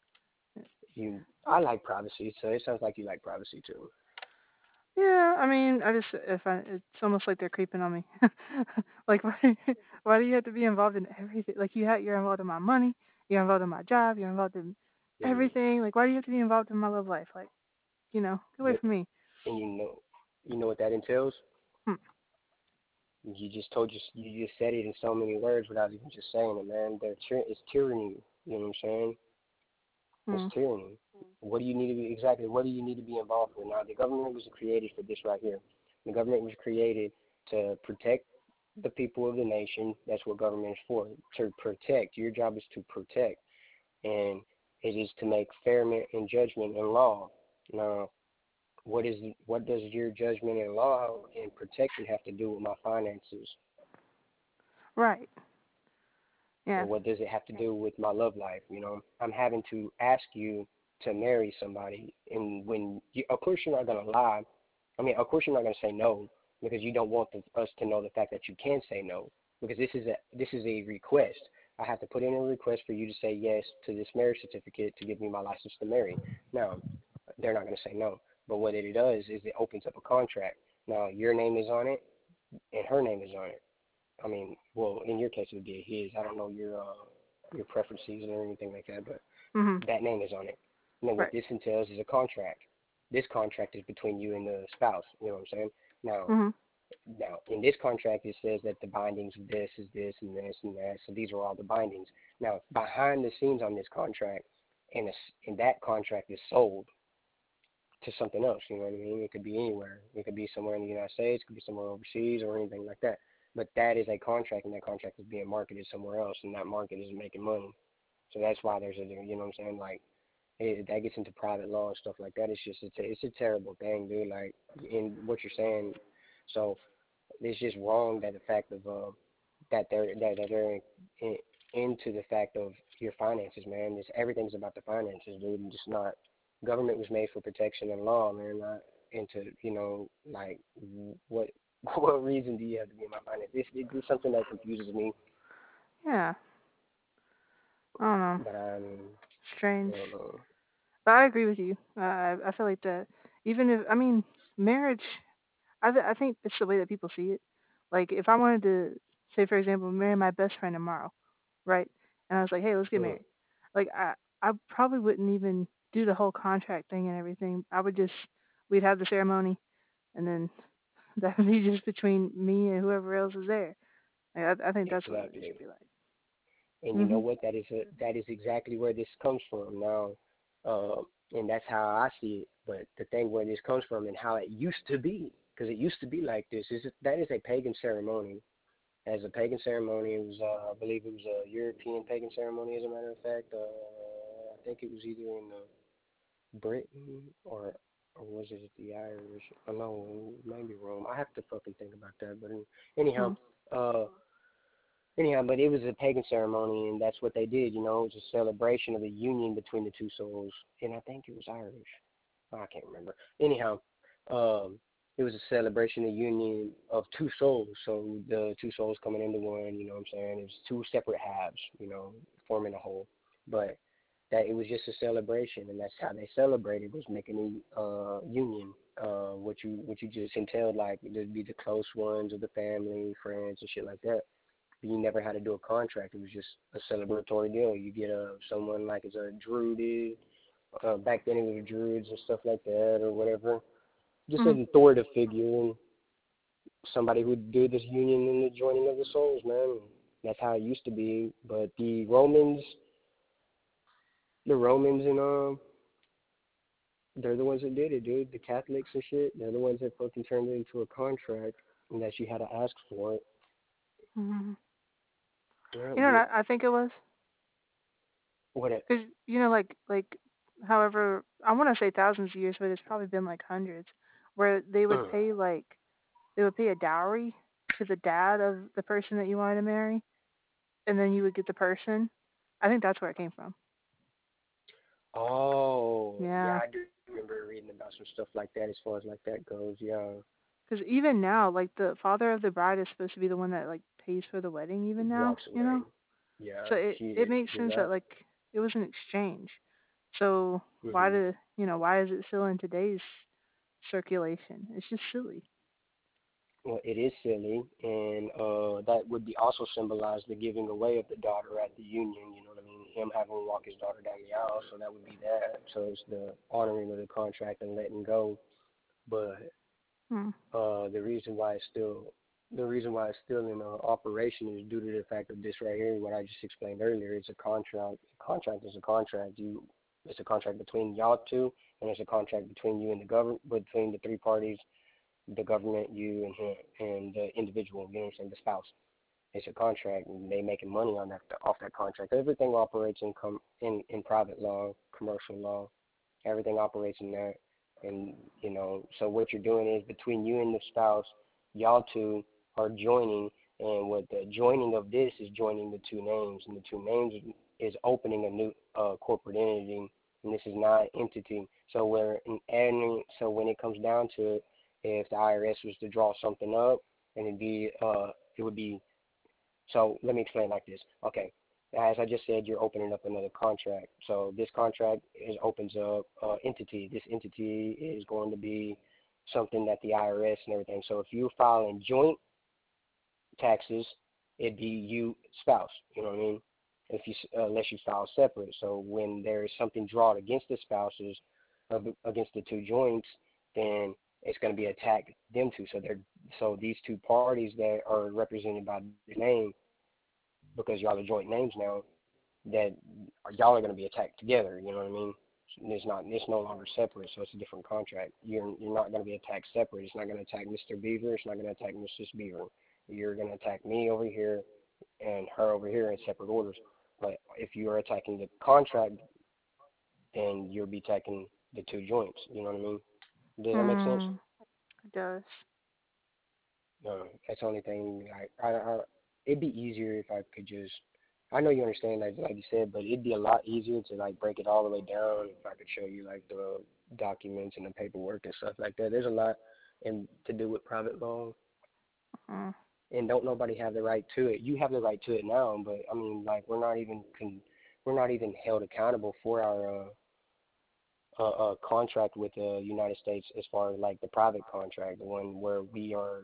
S2: I like privacy, so it sounds like you like privacy too.
S1: Yeah, I mean, it's almost like they're creeping on me. Like, why do you have to be involved in everything? Like, you're involved in my money, you're involved in my job, you're involved in
S2: Hmm.
S1: everything. Like, why do you have to be involved in my love life? Like, get away
S2: But
S1: from me.
S2: and you know what that entails.
S1: Hmm.
S2: You just said it in so many words without even just saying it, man. It's tyranny. You know what I'm saying? It's
S1: Hmm.
S2: tyranny. What do you need to be involved with? Now, the government was created for this right here. The government was created to protect the people of the nation. That's what government is for. To protect. Your job is to protect. And it is to make fairness and judgment and law. Now, what does your judgment in law and protection have to do with my finances?
S1: Right. Yeah.
S2: Or what does it have to do with my love life? I'm having to ask you to marry somebody, and of course you're not gonna lie. I mean, of course you're not gonna say no because you don't want us to know the fact that you can say no because this is a request. I have to put in a request for you to say yes to this marriage certificate to give me my license to marry. Now, they're not gonna say no, but what it does is it opens up a contract. Now your name is on it and her name is on it. I mean, well, in your case, it would be his. I don't know your preferences or anything like that, but
S1: Mhm.
S2: that name is on it. And then what
S1: Right.
S2: this entails is a contract. This contract is between you and the spouse. You know what I'm saying? Now,
S1: Mhm.
S2: now in this contract, it says that the bindings of this is this and this and that. So these are all the bindings. Now, behind the scenes on this contract, and that contract is sold to something else. You know what I mean? It could be anywhere. It could be somewhere in the United States. It could be somewhere overseas or anything like that. But that is a contract, and that contract is being marketed somewhere else, and that market is making money. So that's why there's a, you know what I'm saying? Like, that gets into private law and stuff like that. It's a terrible thing, dude. Like, in what you're saying, so it's just wrong that the fact of that they're in, into the fact of your finances, man. It's everything's about the finances, dude. And just not government was made for protection and law, man. Not into like what what reason do you have to be in my finances? It's something that confuses me,
S1: Yeah. I don't know.
S2: but I mean, I
S1: Strange.
S2: don't know.
S1: But I agree with you. I feel like that. Even if I mean marriage, I think it's the way that people see it. Like if I wanted to say, for example, marry my best friend tomorrow, right? And I was like, hey, let's get
S2: Mm,
S1: married. Like I probably wouldn't even do the whole contract thing and everything. I would just we'd have the ceremony and then that would be just between me and whoever else is there. Like, I think that's what it
S2: exactly.
S1: should be like.
S2: And you know
S1: Mhm.
S2: what? That is exactly where this comes from now, uh, and that's how I see it. But the thing where this comes from and how it used to be, because it used to be like this, is that is a pagan ceremony. As a pagan ceremony, it was I believe it was a European pagan ceremony. As a matter of fact, I think it was either in Britain or was it the Irish? I know maybe Rome. I have to fucking think about that. But anyhow,
S1: Mhm.
S2: uh, anyhow, but it was a pagan ceremony, and that's what they did. It was a celebration of the union between the two souls, and I think it was Irish. I can't remember. Anyhow, um, it was a celebration of union of two souls. So the two souls coming into one. You know what I'm saying? It was two separate halves. Forming a whole. But that it was just a celebration, and that's how they celebrated was making a union. What you just entailed, like there'd be the close ones of the family, friends, and shit like that. You never had to do a contract. It was just a celebratory deal. You get someone like it's a druid. Back then it was druids and stuff like that or whatever. Just
S1: Mhm.
S2: an authoritative figure and somebody who did this union and the joining of the souls, man. That's how it used to be. But the Romans and they're the ones that did it, dude. The Catholics and shit, they're the ones that fucking turned it into a contract and that you had to ask for it.
S1: Mhm.
S2: Yeah,
S1: You know
S2: but
S1: what I think it was?
S2: what it?
S1: Because however I want to say thousands of years, but it's probably been like hundreds, where they would pay a dowry to the dad of the person that you wanted to marry, and then you would get the person. I think that's where it came from.
S2: Oh, yeah,
S1: Yeah,
S2: I do remember reading about some stuff like that as far as like that goes. Yeah,
S1: because even now, like the father of the bride is supposed to be the one that like pays for the wedding. Even now,
S2: walks
S1: you
S2: away.
S1: know,
S2: Yeah,
S1: so it makes
S2: you're
S1: sense that
S2: right.
S1: like it was an exchange. So
S2: Hmm.
S1: why is it still in today's circulation? It's just silly.
S2: Well, it is silly, and that would be also symbolize the giving away of the daughter at the union. You know what I mean? Him having to walk his daughter down the aisle, so that would be that. So it's the honoring of the contract and letting go. But
S1: Hmm.
S2: the reason why it's still in operation is due to the fact of this right here. What I just explained earlier. It's a contract. A contract is a contract. It's a contract between y'all two, and it's a contract between you and the government, between the three parties, the government, you and him, and the individual. You know what I'm saying? The spouse. It's a contract, and they making money on that off that contract. Everything operates in private law, commercial law. Everything operates in that. And so what you're doing is between you and the spouse, y'all two are joining, and what the joining of this is joining the two names, and the two names is opening a new corporate entity, and this is not an entity. So when it comes down to it, if the IRS was to draw something up, and it would be. So let me explain like this. Okay, as I just said, you're opening up another contract. So this contract opens up entity. This entity is going to be something that the IRS and everything. So if you file in joint taxes, it'd be you spouse. You know what I mean? If you unless you file separate. So when there is something drawn against the spouses, against the two joints, then it's going to be attacked them two. So these two parties that are represented by the name, because y'all are joint names now, that y'all are going to be attacked together. You know what I mean? It's no longer separate, so it's a different contract. You're not going to be attacked separate. It's not going to attack Mr. Beaver. It's not going to attack Mrs. Beaver. You're going to attack me over here and her over here in separate orders. But if you are attacking the contract, then you'll be attacking the two joints. You know what I mean? Does that make sense?
S1: Mm, it does.
S2: No, that's the only thing. It'd be easier if I could just. I know you understand, like you said, but it'd be a lot easier to like break it all the way down if I could show you like the documents and the paperwork and stuff like that. There's a lot to do with private law,
S1: Mm.
S2: and don't nobody have the right to it. You have the right to it now, but I mean, like we're not even held accountable for our contract with the United States as far as like the private contract, the one where we are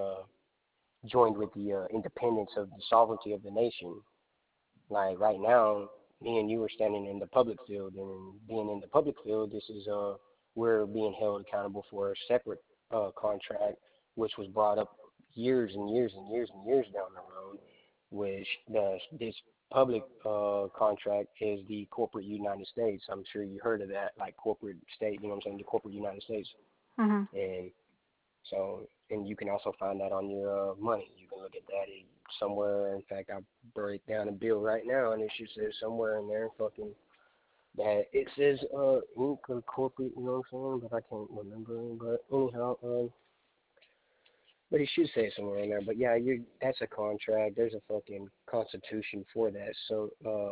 S2: joined with the independence of the sovereignty of the nation. Like right now, me and you are standing in the public field, and being in the public field, this is we're being held accountable for a separate contract, which was brought up years and years and years and years down the road, which this public contract is the corporate United States. I'm sure you heard of that, like corporate state. You know what I'm saying? The corporate United States,
S1: Mhm.
S2: and so, and you can also find that on your money. You can look at that somewhere. In fact, I break down a bill right now, and it should say somewhere in there, fucking that it says Inc. or corporate. You know what I'm saying? But I can't remember. But anyhow, but it should say somewhere in there. But yeah, that's a contract. There's a fucking constitution for that. So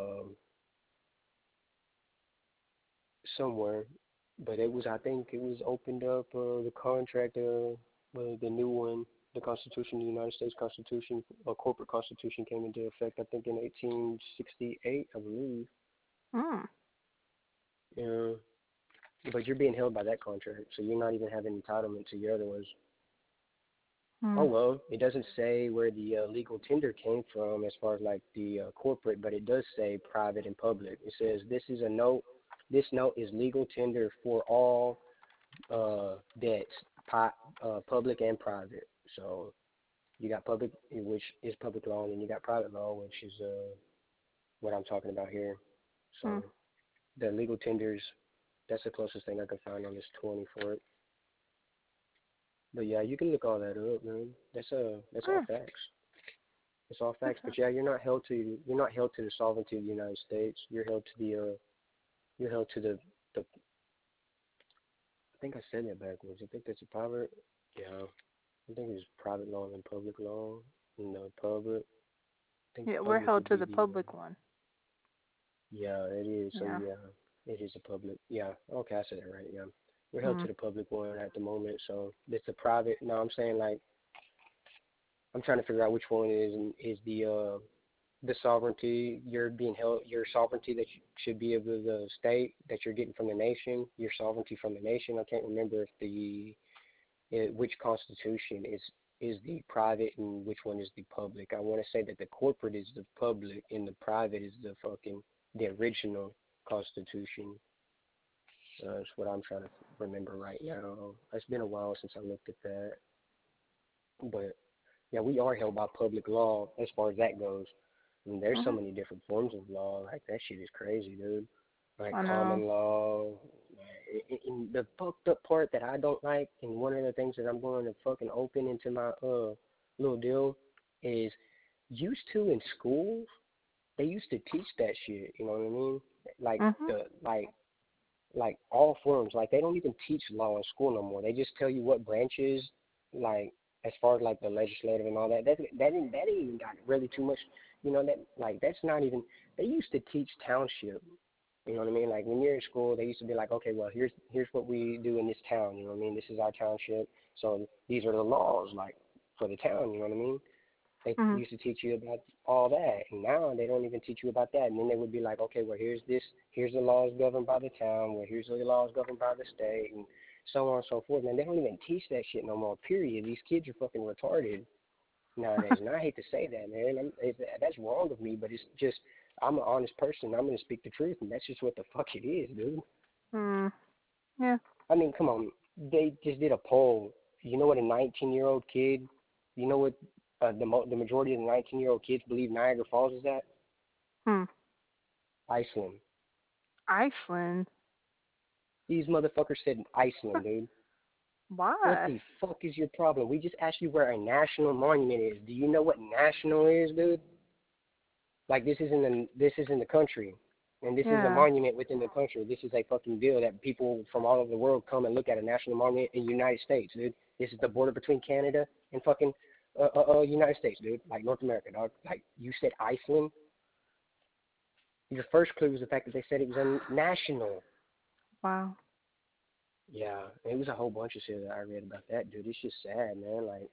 S2: somewhere, but I think it was opened up the contract, the new one, the Constitution, the United States Constitution, a corporate constitution came into effect, I think in 1868, I believe.
S1: Mm.
S2: Yeah, but you're being held by that contract, so you're not even having entitlement to your other ones. Oh
S1: Mm.
S2: well, it doesn't say where the legal tender came from as far as like the corporate, but it does say private and public. It says this is a note. This note is legal tender for all debts, public and private. So you got public, which is public law, and then you got private law, which is what I'm talking about here.
S1: Mm.
S2: So the legal tenders, that's the closest thing I can find on this 20 for it. But yeah, you can look all that up, man. That's all
S1: Mm.
S2: facts. It's all
S1: That's
S2: facts. But yeah, you're not held to the sovereignty of the United States. You're held to the I think I said that backwards. I think that's a private. Yeah, I think it's private law and public law. And the public, I think
S1: Yeah, we're
S2: public
S1: held
S2: would
S1: to
S2: be
S1: the
S2: the.
S1: public one.
S2: Yeah, it is. So
S1: Yeah.
S2: yeah, it is a public. Yeah, okay, I said it right. Yeah, we're held
S1: Mm.
S2: to the public one at the moment. So it's a private. No, I'm saying like I'm trying to figure out which one is the sovereignty you're being held. Your sovereignty that you should be of the state that you're getting from the nation. Your sovereignty from the nation. I can't remember if which constitution is the private and which one is the public. I want to say that the corporate is the public and the private is the original constitution. That's what I'm trying to remember right now. It's been a while since I looked at that, but yeah, we are held by public law as far as that goes. I mean, there's so
S1: Mhm.
S2: many different forms of law. Like that shit is crazy, dude. Like
S1: I know.
S2: common law. And the fucked up part that I don't like, and one of the things that I'm going to fucking open into my little deal is used to in schools. They used to teach that shit. You know what I mean? Like
S1: Mhm.
S2: the like like all forms. Like they don't even teach law in school no more. They just tell you what branches, like as far as like the legislative and all that. That ain't even got really too much. That like that's not even. They used to teach township. You know what I mean? Like when you're in school, they used to be like, okay, well here's what we do in this town. You know what I mean? This is our township. So these are the laws like for the town. You know what I mean? They
S1: Mhm.
S2: used to teach you about all that, and now they don't even teach you about that. And then they would be like, okay, well, here's this, here's the laws governed by the town, well, here's the laws governed by the state, and so on and so forth. Man, they don't even teach that shit no more. Period. These kids are fucking retarded nowadays, and I hate to say that, man. That's wrong of me, but it's just I'm an honest person. I'm gonna speak the truth, and that's just what the fuck it is, dude.
S1: Mm. Yeah.
S2: I mean, come on. They just did a poll. You know what a 19-year-old kid, you know what the majority of the 19-year-old kids believe Niagara Falls is at?
S1: Hmm.
S2: Iceland.
S1: Iceland.
S2: These motherfuckers said Iceland, dude. What
S1: Why?
S2: the fuck is your problem? We just asked you where a national monument is. Do you know what national is, dude? Like this is in the country, and this is a
S1: Yeah.
S2: monument within the country. This is a fucking deal that people from all over the world come and look at a national monument in the United States, dude. This is the border between Canada and fucking United States, dude. Like North America, dog. Like you said, Iceland. Your first clue was the fact that they said it was a national.
S1: Wow.
S2: Yeah, it was a whole bunch of shit that I read about that, dude. It's just sad, man. Like,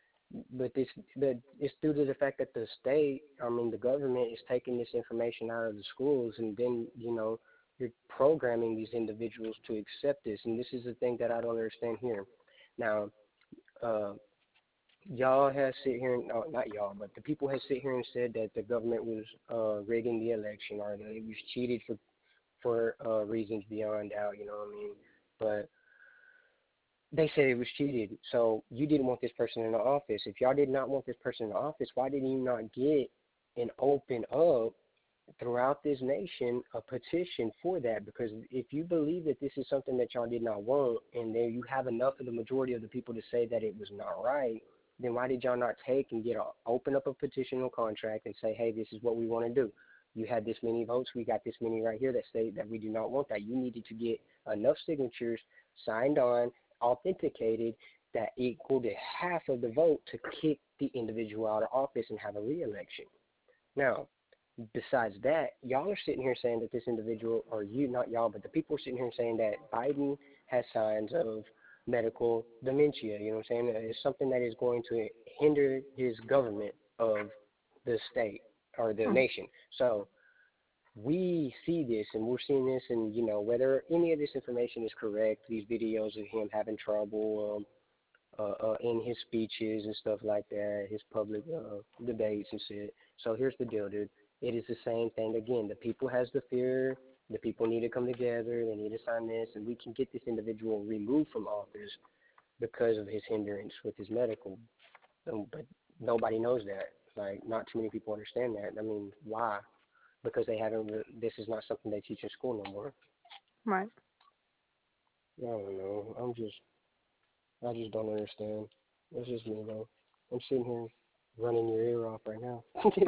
S2: but it's due to the fact that the state, I mean, the government is taking this information out of the schools, and then you're programming these individuals to accept this, and this is the thing that I don't understand here. Now, uh, y'all has sit here, and not y'all, but the people has sit here and said that the government was rigging the election or that it was cheated for reasons beyond doubt. You know what I mean? But they said it was cheated. So you didn't want this person in the office. If y'all did not want this person in the office, why didn't you not get and open up throughout this nation a petition for that? Because if you believe that this is something that y'all did not want, and then you have enough of the majority of the people to say that it was not right, then why did y'all not take and open up a petition or contract and say, hey, this is what we want to do? You had this many votes. We got this many right here that say that we do not want that. You needed to get enough signatures signed on, authenticated, that equaled half of the vote to kick the individual out of office and have a re-election. Now, besides that, y'all are sitting here saying that this individual, or you, not y'all, but the people are sitting here saying that Biden has signs of medical dementia. You know what I'm saying? It's something that is going to hinder his government of the state or the
S1: Hmm.
S2: nation. So we see this and we're seeing this, and whether any of this information is correct, these videos of him having trouble in his speeches and stuff like that, his public debates and shit. So here's the deal, dude. It is the same thing again. The people has the fear. The people need to come together. They need to sign this, and we can get this individual removed from office because of his hindrance with his medical. But nobody knows that. Like, not too many people understand that. I mean, why? Because they haven't. This is not something they teach in school no more.
S1: Right.
S2: I don't know. I just don't understand. It's just me though. I'm sitting here running your ear off right now.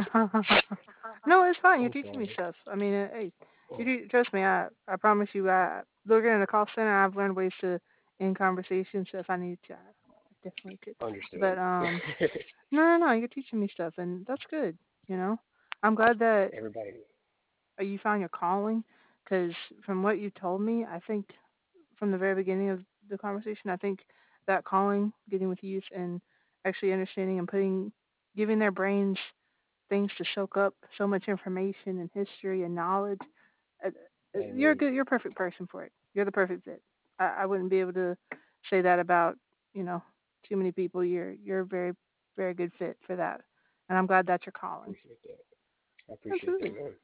S1: No, it's fine. You're
S2: I'm
S1: teaching me
S2: sorry.
S1: stuff. I mean, hey, trust me. I promise you. Looking in the call center, I've learned ways to end conversations. So if I need to, I definitely could.
S2: Understood.
S1: But no, no, no. You're teaching me stuff, and that's good. You know, I'm glad that
S2: Everybody.
S1: you found your calling, because from what you told me, I think from the very beginning of the conversation, I think that calling, getting with youth, and actually understanding and giving their brains things to soak up so much information and history and knowledge. Uh, You're
S2: Amen.
S1: good. You're a perfect person for it. You're the perfect fit. I wouldn't be able to say that about you know too many people. You're a very very good fit for that, and I'm glad that's your calling.
S2: Appreciate that. I appreciate that,
S1: Absolutely.
S2: man.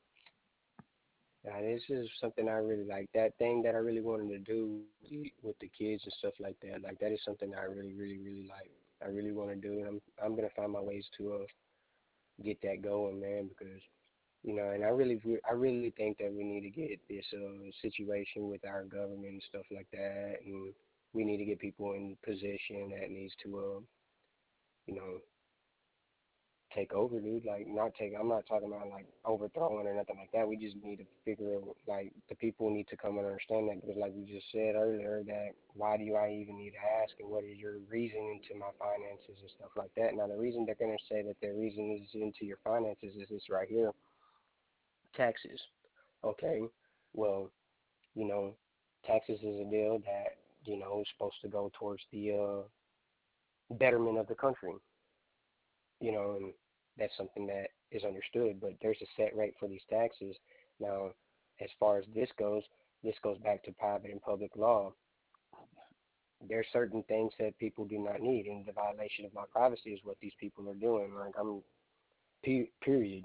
S2: Yeah, this is something I really like. That thing that I really wanted to do with the kids and stuff like that. Like that is something I really, really, really like. I really want to do, and I'm gonna find my ways to get that going, man. Because and I really think that we need to get this situation with our government and stuff like that, and we need to get people in position that needs to, you know, take over, dude. Like, not take. I'm not talking about like overthrowing or nothing like that. We just need to figure out, like, the people need to come and understand that, because, like we just said earlier, that why do I even need to ask, and what is your reason into my finances and stuff like that. Now, the reason they're gonna say that their reason is into your finances is this right here: taxes. Okay, well, you know, taxes is a deal that is supposed to go towards the betterment of the country. And that's something that is understood, but there's a set rate for these taxes. Now, as far as this goes back to private and public law. There are certain things that people do not need, and the violation of my privacy is what these people are doing. Like, period,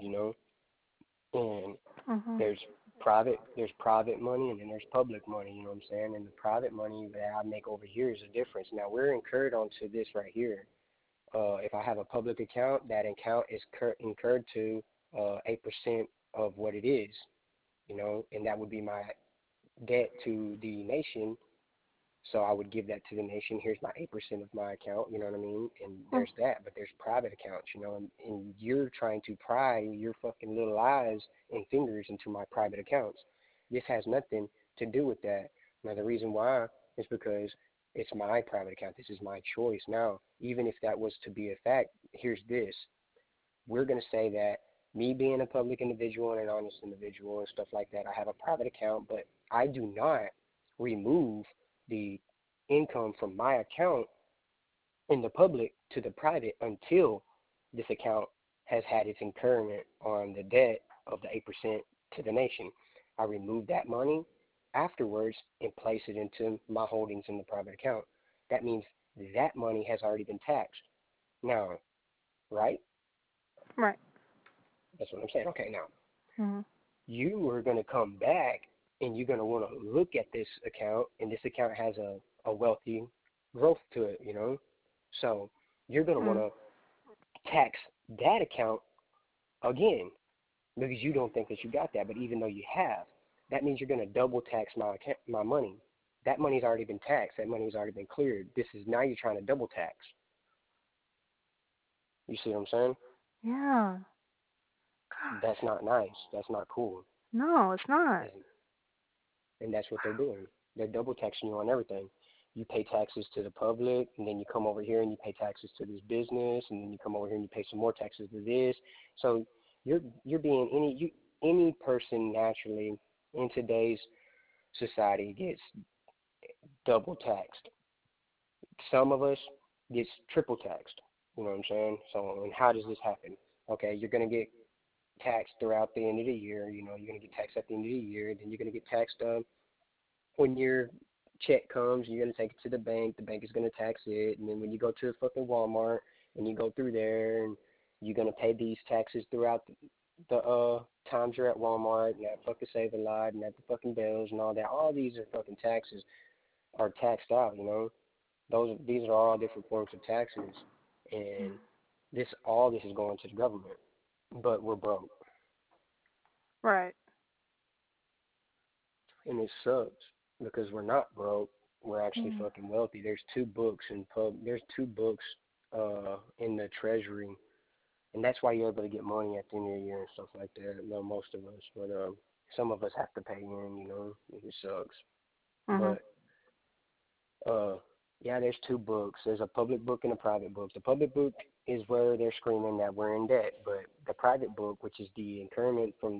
S2: and
S1: Mhm.
S2: there's there's private money, and then there's public money, you know what I'm saying? And the private money that I make over here is a difference. Now, we're incurred onto this right here. If I have a public account, that account is incurred to 8% of what it is, and that would be my debt to the nation. So I would give that to the nation. Here's my 8% of my account, you know what I mean? And
S1: Mm.
S2: there's that, but there's private accounts, and you're trying to pry your fucking little eyes and fingers into my private accounts. This has nothing to do with that. Now, the reason why is because it's my private account. This is my choice. Now, even if that was to be a fact, here's this. We're going to say that me being a public individual and an honest individual and stuff like that, I have a private account, but I do not remove the income from my account in the public to the private until this account has had its incurrement on the debt of the 8% to the nation. I remove that money afterwards and place it into my holdings in the private account. That means that money has already been taxed. Now, right?
S1: Right.
S2: That's what I'm saying. Okay, now,
S1: Mhm.
S2: you are going to come back and you're going to want to look at this account, and this account has a wealthy growth to it, So you're going to want
S1: Mm.
S2: to tax that account again because you don't think that you got that. But even though you have, that means you're going to double tax my money. That money's already been taxed. That money's already been cleared. This is now you're trying to double tax. You see what I'm saying?
S1: Yeah.
S2: That's
S1: Gosh.
S2: not nice. That's not cool.
S1: No, it's not.
S2: And and that's what they're doing. They're double taxing you on everything. You pay taxes to the public, and then you come over here and you pay taxes to this business, and then you come over here and you pay some more taxes to this. So you're being any person naturally in today's society gets double taxed. Some of us gets triple taxed. You know what I'm saying? So, and how does this happen? Okay, you're gonna get taxed throughout the end of the year. You're gonna get taxed at the end of the year. Then you're gonna get taxed when your check comes, you're gonna take it to the bank. The bank is gonna tax it, and then when you go to fucking Walmart and you go through there, and you're gonna pay these taxes throughout the times you're at Walmart and at fucking Save a Lot and at the fucking bills and all that. All these are fucking taxes are taxed out. These are all different forms of taxes,
S1: Mm.
S2: and all this is going to the government, but we're broke,
S1: Right.
S2: and it sucks because we're not broke. We're actually
S1: Mm.
S2: fucking wealthy. There's two books in the treasury, and that's why you're able to get money at the end of the year and stuff like that. No, most of us, but some of us have to pay in. It sucks.
S1: Mhm.
S2: But Uh, yeah, there's two books. There's a public book and a private book. The public book is where they're screaming that we're in debt, but the private book, which is the incurrement from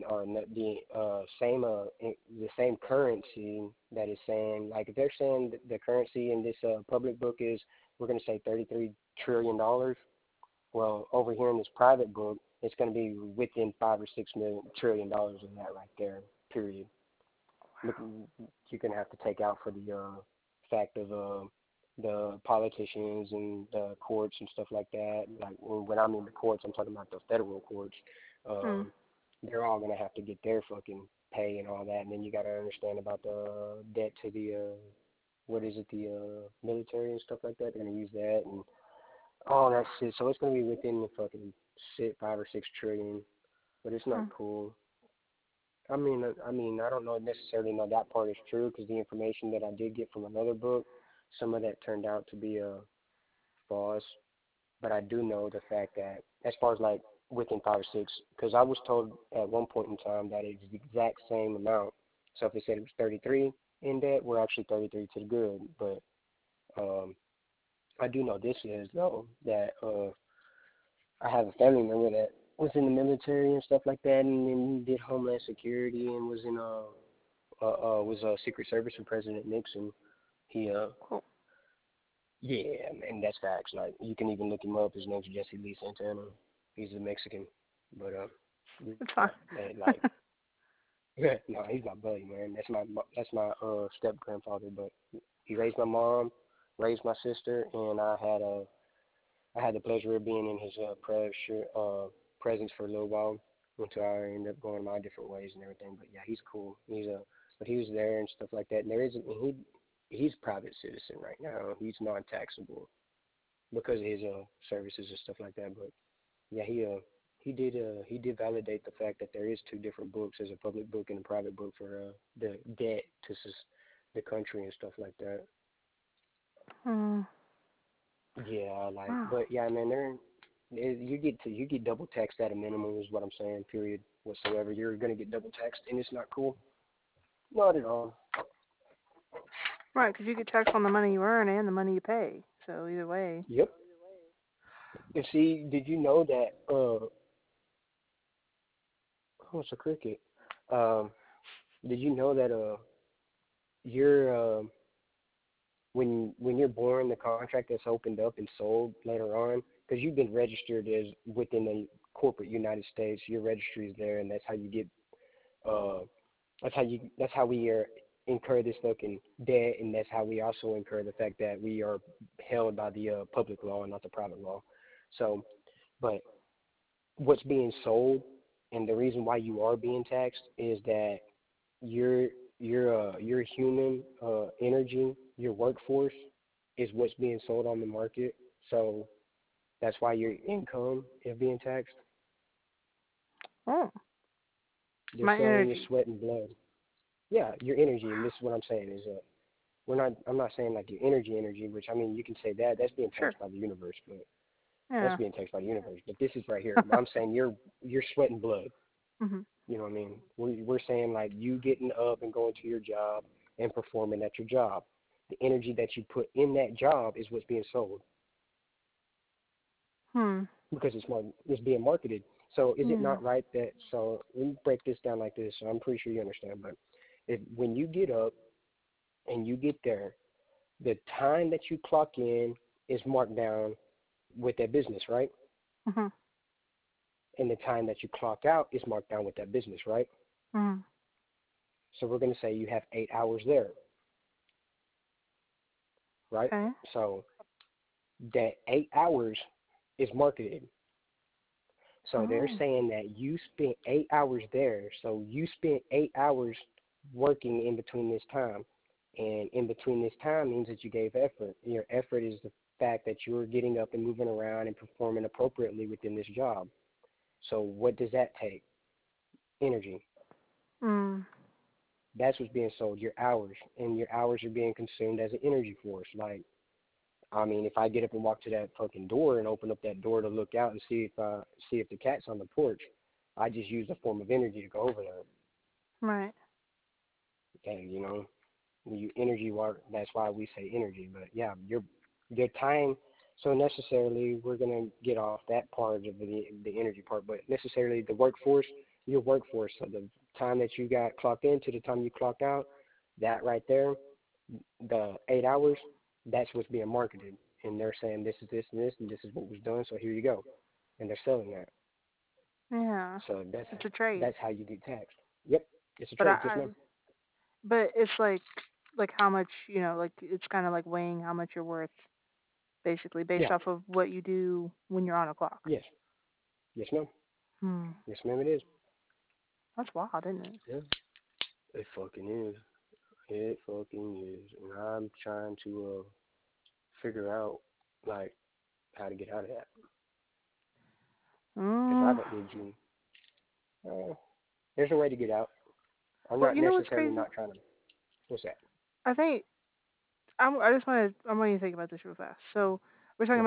S2: the same currency that is saying, like, if they're saying that the currency in this public book is, we're going to say $33 trillion. Well, over here in this private book, it's going to be within $5 or $6 trillion of that right there. Period. Look, you're gonna have to take out for the fact of the politicians and the courts and stuff like that. Like, when I mean the courts, I'm talking about the federal courts.
S1: Mm.
S2: They're all gonna have to get their fucking pay and all that, and then you gotta understand about the debt to the what is it, the military and stuff like that. They're gonna use that and all that shit. So it's gonna be within the fucking 5 or 6 trillion, but it's not
S1: Mm.
S2: cool. I don't know necessarily know that part is true because the information that I did get from another book, some of that turned out to be false. But I do know the fact that as far as like within 5 or 6. Because I was told at one point in time that it's the exact same amount. So if they said it was 33 in debt, we're actually 33 to the good. But um, I do know this is though that I have a family member that was in the military and stuff like that, and then did Homeland Security and was in was a Secret Service for President Nixon. He
S1: Cool.
S2: Yeah, and that's facts. Like you can even look him up. His name's Jesse Lee Santana. He's a Mexican, but
S1: It's fine.
S2: yeah, man, like no, he's my buddy, man. That's my step grandfather. But he raised my mom, raised my sister, and I had the pleasure of being in his presence for a little while until I ended up going my different ways and everything. But yeah, he's cool. But he was there and stuff like that. And there isn't he's a private citizen right now. He's non-taxable because of his services and stuff like that. But yeah, he did validate the fact that there is two different books. There's a public book and a private book for the debt to the country and stuff like that.
S1: Hmm.
S2: Yeah, like,
S1: Wow.
S2: but yeah, man, you get double taxed at a minimum is what I'm saying. Period. Whatsoever, you're gonna get double taxed, and it's not cool. Not at all.
S1: Right, because you get taxed on the money you earn and the money you pay. So either way.
S2: Yep. And see, did you know that? Oh, it's a cricket. Um, did you know that you're when you're born, the contract that's opened up and sold later on, because you've been registered as within the corporate United States, your registry is there, and that's how you get uh that's how we incur this fucking debt, and that's how we also incur the fact that we are held by the public law and not the private law. So, but what's being sold and the reason why you are being taxed is that your your human energy, your workforce is what's being sold on the market. So that's why your income is being taxed.
S1: Oh,
S2: They're
S1: my
S2: selling your
S1: energy.
S2: sweat and blood. Yeah, your energy, and this is what I'm saying is we're not. I'm not saying like your energy, which I mean you can say that that's being
S1: Sure.
S2: taxed by the universe, but that's
S1: Yeah.
S2: being taxed by the universe. But this is right here. I'm saying your sweat and blood.
S1: Mhm.
S2: You know what I mean? We're saying like you getting up and going to your job and performing at your job. The energy that you put in that job is what's being sold
S1: Hmm.
S2: because it's being marketed. So is it
S1: Yeah.
S2: not right that so let me break this down like this. So I'm pretty sure you understand, but if when you get up and you get there, the time that you clock in is marked down with that business, right?
S1: Mhm.
S2: And the time that you clock out is marked down with that business, right?
S1: Mhm.
S2: So we're going to say you have 8 hours there, right?
S1: Okay.
S2: So that 8 hours is marketed. So they're
S1: Oh.
S2: saying that you spent 8 hours there. So you spent 8 hours working in between this time. And in between this time means that you gave effort. Your effort is the fact that you're getting up and moving around and performing appropriately within this job. So what does that take? Energy.
S1: Mm.
S2: That's what's being sold, your hours. And your hours are being consumed as an energy force. Like I mean, if I get up and walk to that fucking door and open up that door to look out and see if the cat's on the porch, I just use a form of energy to go over there.
S1: Right.
S2: And you energy work. That's why we say energy. But yeah, your time. So necessarily, we're gonna get off that part of the energy part, but necessarily the workforce, your workforce. So the time that you got clocked in to the time you clocked out, that right there, the 8 hours, that's what's being marketed. And they're saying this is this and this and this is what was done, so here you go. And they're selling that.
S1: Yeah.
S2: So
S1: It's a trade.
S2: that's how you get taxed. Yep, it's a
S1: But
S2: trade, yes ma'am.
S1: but it's like how much, like it's kind of like weighing how much you're worth basically based
S2: Yeah,
S1: off of what you do when you're on a clock.
S2: yes, yes ma'am,
S1: Hmm.
S2: yes ma'am it is.
S1: That's wild, isn't it?
S2: Yeah, it fucking is. It fucking is. And I'm trying to figure out like how to get out of that. Because I
S1: Mm.
S2: don't need you. Uh, there's a way to get out. I'm
S1: Well,
S2: not
S1: you know what's
S2: necessarily
S1: crazy?
S2: not trying to. What's that?
S1: I think I just want to I want you to think about this real fast. So we're talking
S2: Go ahead.
S1: about like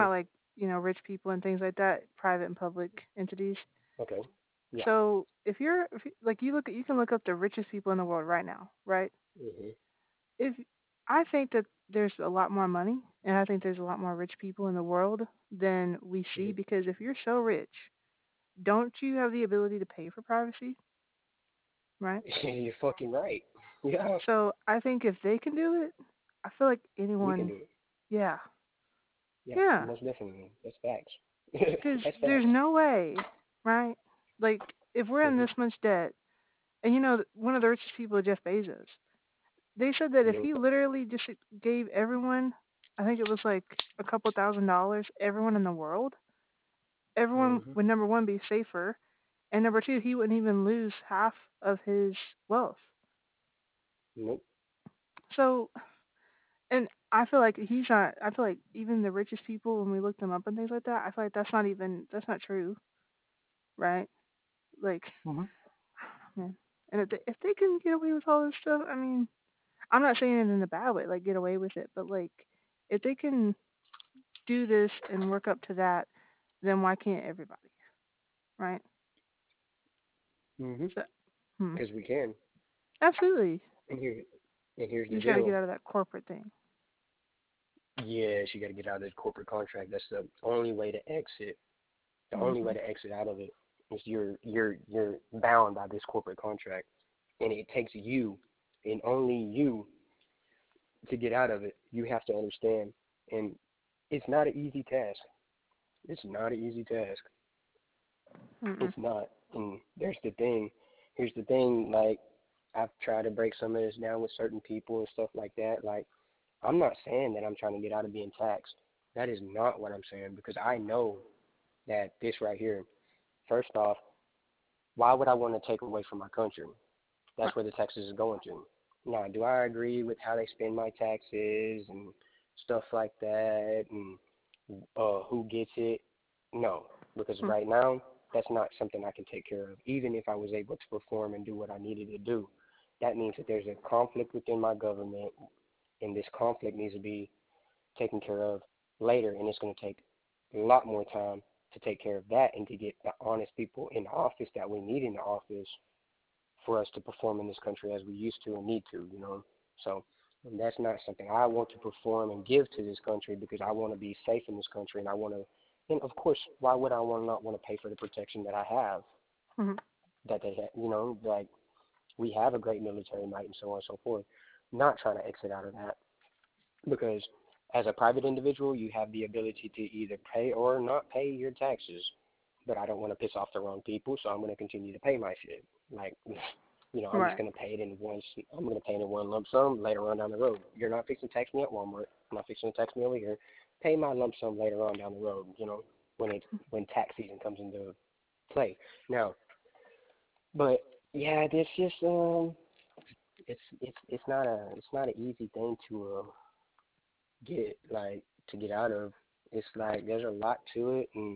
S1: rich people and things like that, private and public entities.
S2: Okay. Yeah.
S1: So if you, like you can look up the richest people in the world right now, right?
S2: Mhm.
S1: If I think that there's a lot more money, and I think there's a lot more rich people in the world than we see,
S2: Mhm.
S1: because if you're so rich, don't you have the ability to pay for privacy, right?
S2: You're fucking right. Yeah.
S1: So I think if they can do it, I feel like
S2: We can
S1: anyone,
S2: do it.
S1: yeah,
S2: Yeah.
S1: yeah,
S2: Most definitely. That's facts.
S1: because
S2: That's
S1: there's
S2: facts.
S1: no way, right? Like if we're in
S2: Mhm.
S1: this much debt, and one of the richest people is Jeff Bezos. They said that if
S2: Yep.
S1: he literally just gave everyone, I think it was like a couple $1,000s, everyone in the world, everyone
S2: Mhm.
S1: would, number one, be safer, and number two, he wouldn't even lose half of his wealth.
S2: Nope.
S1: So, and I feel like he's not. I feel like even the richest people, when we look them up and things like that, I feel like that's not true, right? Like,
S2: Mhm.
S1: man. And if they can get away with all this stuff, I mean, I'm not saying it in a bad way, like get away with it, but like if they can do this and work up to that, then why can't everybody, right?
S2: Mhm.
S1: So, hmm,
S2: Because we can.
S1: absolutely.
S2: And here, and here's
S1: You
S2: the
S1: just got to
S2: deal.
S1: get out of that corporate thing.
S2: Yes, you got to get out of this corporate contract. That's the only way to exit. The only way
S1: Mhm.
S2: to exit out of it is you're bound by this corporate contract, and it takes you and only you to get out of it. You have to understand, and it's not an easy task. It's not an easy task.
S1: Mhm.
S2: It's not. And there's the thing. Here's the thing. Like I've tried to break some of this down with certain people and stuff like that. Like I'm not saying that I'm trying to get out of being taxed. That is not what I'm saying because I know that this right here. First off, why would I want to take away from my country?
S1: Right.
S2: That's where the taxes is going to. Now, do I agree with how they spend my taxes and stuff like that and who gets it? No, because
S1: Mhm.
S2: right now that's not something I can take care of. Even if I was able to perform and do what I needed to do, that means that there's a conflict within my government, and this conflict needs to be taken care of later, and it's going to take a lot more time to take care of that and to get the honest people in the office that we need in the office for us to perform in this country as we used to and need to, you know. So that's not something I want to perform and give to this country because I want to be safe in this country and I want to. And of course, why would I want not want to pay for the protection that I have,
S1: Mhm.
S2: that they have? You know, like we have a great military might and so on and so forth. Not trying to exit out of that because as a private individual, you have the ability to either pay or not pay your taxes. But I don't want to piss off the wrong people, so I'm going to continue to pay my shit. Like, I'm just
S1: Right.
S2: going to pay it in one. I'm going to pay it in one lump sum later on down the road. You're not fixing to tax me at Walmart. I'm not fixing to tax me over here. Pay my lump sum later on down the road. When tax season comes into play. Now, but yeah, it's just it's not an easy thing to get out of. It's like there's a lot to it, and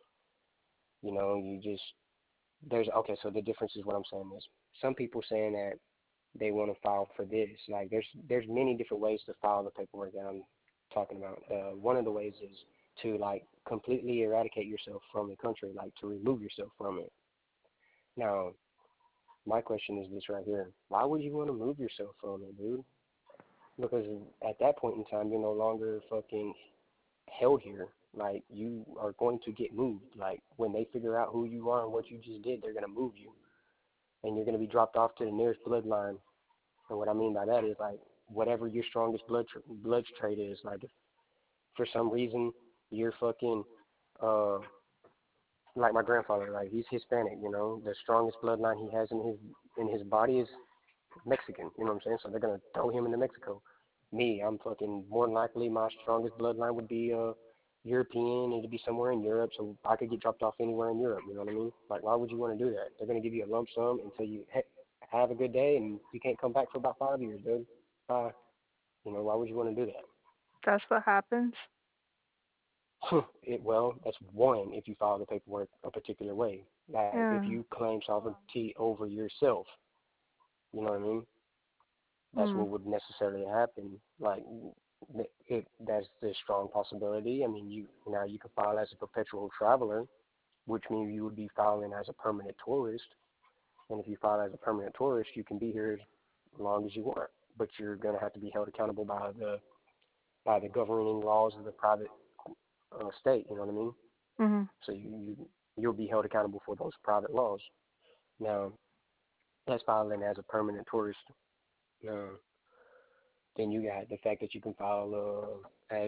S2: you just there's okay. So the difference is what I'm saying is some people saying that they want to file for this. Like there's many different ways to file the paperwork that I'm talking about. One of the ways is to like completely eradicate yourself from the country, like to remove yourself from it. Now, my question is this right here: why would you want to move yourself from it, dude? Because at that point in time, you're no longer fucking held here. Like you are going to get moved. Like when they figure out who you are and what you just did, they're gonna move you, and you're gonna be dropped off to the nearest bloodline. And what I mean by that is like whatever your strongest blood trait is. Like if for some reason you're fucking uh like my grandfather, like he's Hispanic. The strongest bloodline he has in his body is Mexican. You know what I'm saying? So they're gonna throw him into Mexico. Me, I'm fucking more than likely my strongest bloodline would be European. It'd be somewhere in Europe, so I could get dropped off anywhere in Europe. You know what I mean? Like, why would you want to do that? They're gonna give you a lump sum until you have a good day, and you can't come back for about 5 years, dude. Uh, why would you want to do
S1: That's what happens.
S2: that? That's one if you file the paperwork a particular way. Like, if
S1: Yeah.
S2: you claim sovereignty over yourself, you know what I mean? That's
S1: Hmm.
S2: what would necessarily happen. Like, If that's the strong possibility. I mean, you can file as a perpetual traveler, which means you would be filing as a permanent tourist. And if you file as a permanent tourist, you can be here as long as you want, but you're going to have to be held accountable by the governing laws of the private state. You know what I mean?
S1: Mhm.
S2: So you'll be held accountable for those private laws. Now, that's filing as a permanent tourist. Uh, then you got the fact that you can file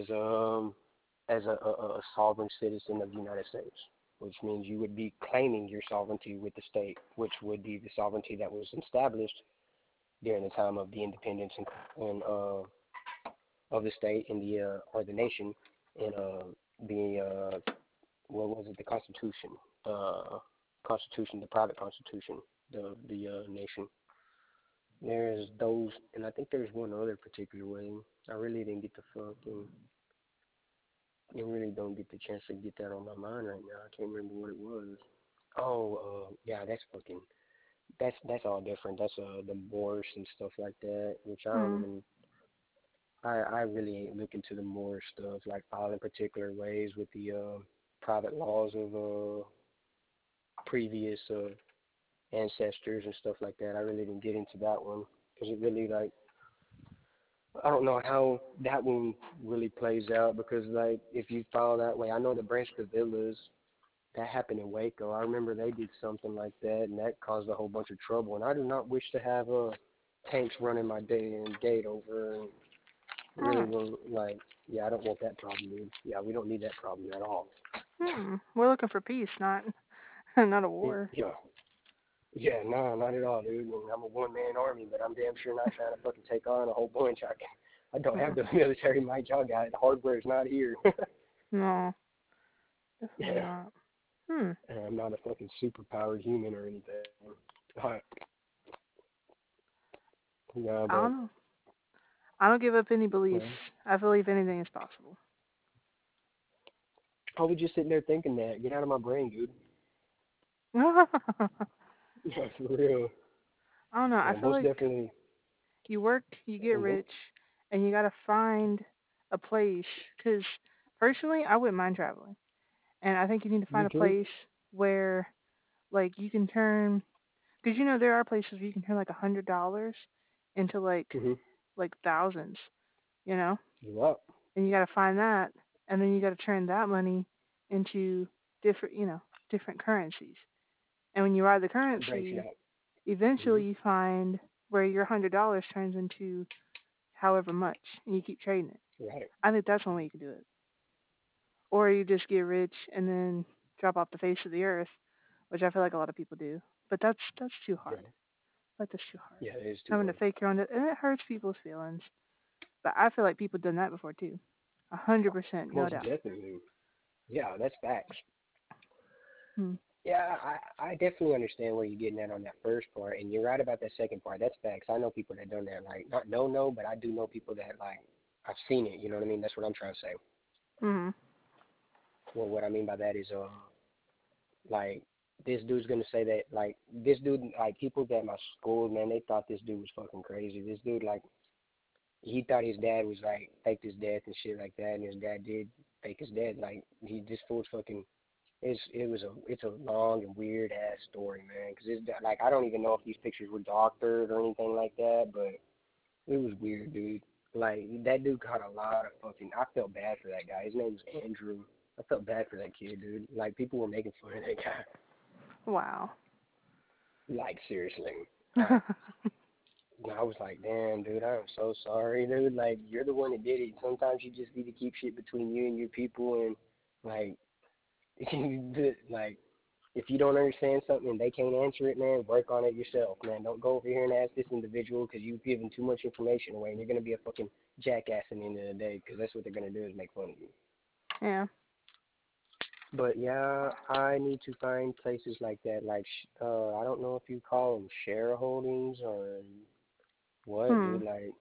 S2: as a sovereign citizen of the United States, which means you would be claiming your sovereignty with the state, which would be the sovereignty that was established during the time of the independence and of the state and the or the nation and the what was it, the Constitution, the private Constitution, the nation. There's those, and I think there's one other particular way. I really didn't get the fucking, I really don't get the chance to get that on my mind right now. I can't remember what it was. Oh, yeah, that's all different. That's the Moors and stuff like that, which I don't
S1: Mhm.
S2: even. I really ain't looking to the Moor stuff, like filing particular ways with the private laws of previous ancestors and stuff like that. I really didn't get into that one because it really like I don't know how that one really plays out because like if you file that way, I know the Branch Villas that happened in Waco. I remember they did something like that and that caused a whole bunch of trouble. And I do not wish to have tanks running my day and gate over and really
S1: Oh.
S2: will like yeah, I don't want that problem, dude. Yeah, we don't need that problem at all.
S1: Hmm. We're looking for peace, not not a war.
S2: Yeah. Yeah, nah, not at all, dude. I mean, I'm a one man army, but I'm damn sure not trying to fucking take on a whole bunch. I don't have
S1: Mm-mm.
S2: the military might y'all got. The hardware is not here.
S1: No, definitely
S2: Yeah.
S1: not. Hmm.
S2: And I'm not a fucking super powered human or anything. Uh, yeah,
S1: I
S2: but
S1: don't know. I don't give up any beliefs.
S2: well,
S1: I believe anything is possible.
S2: I was just sitting there thinking that. Get out of my brain, dude.
S1: I
S2: Yeah, for real.
S1: don't know. I
S2: Yeah,
S1: feel
S2: most
S1: like
S2: definitely.
S1: you work, you get
S2: Mhm.
S1: rich, and you gotta find a place. Cause personally, I wouldn't mind traveling, and I think you need to find
S2: Me
S1: a
S2: too.
S1: place where like you can turn. Cause you know there are places where you can turn like $100 into
S2: Mhm.
S1: like thousands. You know,
S2: You up?
S1: and you gotta find that, and then you gotta turn that money into different, different currencies. And when you ride the
S2: Branch it
S1: currency,
S2: out.
S1: eventually
S2: Mhm.
S1: you find where your $100 turns into however much, and you keep trading it.
S2: Right.
S1: I think that's one way you could do it. Or you just get rich and then drop off the face of the earth, which I feel like a lot of people do. But that's too hard.
S2: Yeah.
S1: Like that's too hard.
S2: Yeah, it is too
S1: Having to
S2: hard.
S1: fake your own, and it hurts people's feelings. But I feel like people done that before too. 100%, no
S2: Most
S1: doubt.
S2: definitely. Yeah, that's facts.
S1: Hmm.
S2: Yeah, I definitely understand where you're getting at on that first part, and you're right about that second part. That's facts. I know people that done that. Like, not no, but I do know people that like I've seen it. You know what I mean? That's what I'm trying to say.
S1: Mhm.
S2: Well, what I mean by that is, like this dude's gonna say that like this dude like people at my school, man, they thought this dude was fucking crazy. This dude like he thought his dad was like faked his death and shit like that, and his dad did fake his death. Like he this fool's fucking it's a long and weird ass story, man. Cause it's like I don't even know if these pictures were doctored or anything like that, but it was weird, dude. Like that dude caught a lot of fucking. I felt bad for that guy. His name was Andrew. I felt bad for that kid, dude. Like people were making fun of that guy.
S1: Wow.
S2: Like seriously. Like I was like, damn, dude, I'm so sorry, dude. Like you're the one that did it. Sometimes you just need to keep shit between you and your people, and like, like if you don't understand something and they can't answer it, man, work on it yourself, man. Don't go over here and ask this individual because you've given too much information away, and you're gonna be a fucking jackass at the end of the day because that's what they're gonna do is make fun of you.
S1: Yeah.
S2: But yeah, I need to find places like that. Like, I don't know if you call them shareholdings or what,
S1: Hmm.
S2: dude. Like,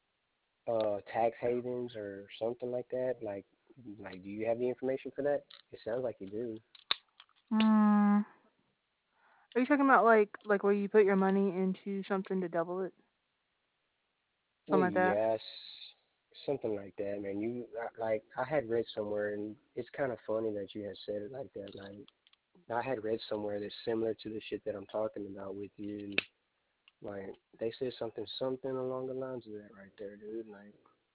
S2: tax havens or something like that. Like, do you have the information for that? It sounds like you do.
S1: Hmm. Are you talking about like where you put your money into something to double it,
S2: Well,
S1: something like that?
S2: yes, something like that, man. Like I had read somewhere, and it's kind of funny that you had said it like that. Like I had read somewhere that's similar to the shit that I'm talking about with you, and like they said something along the lines of that right there, dude. Like,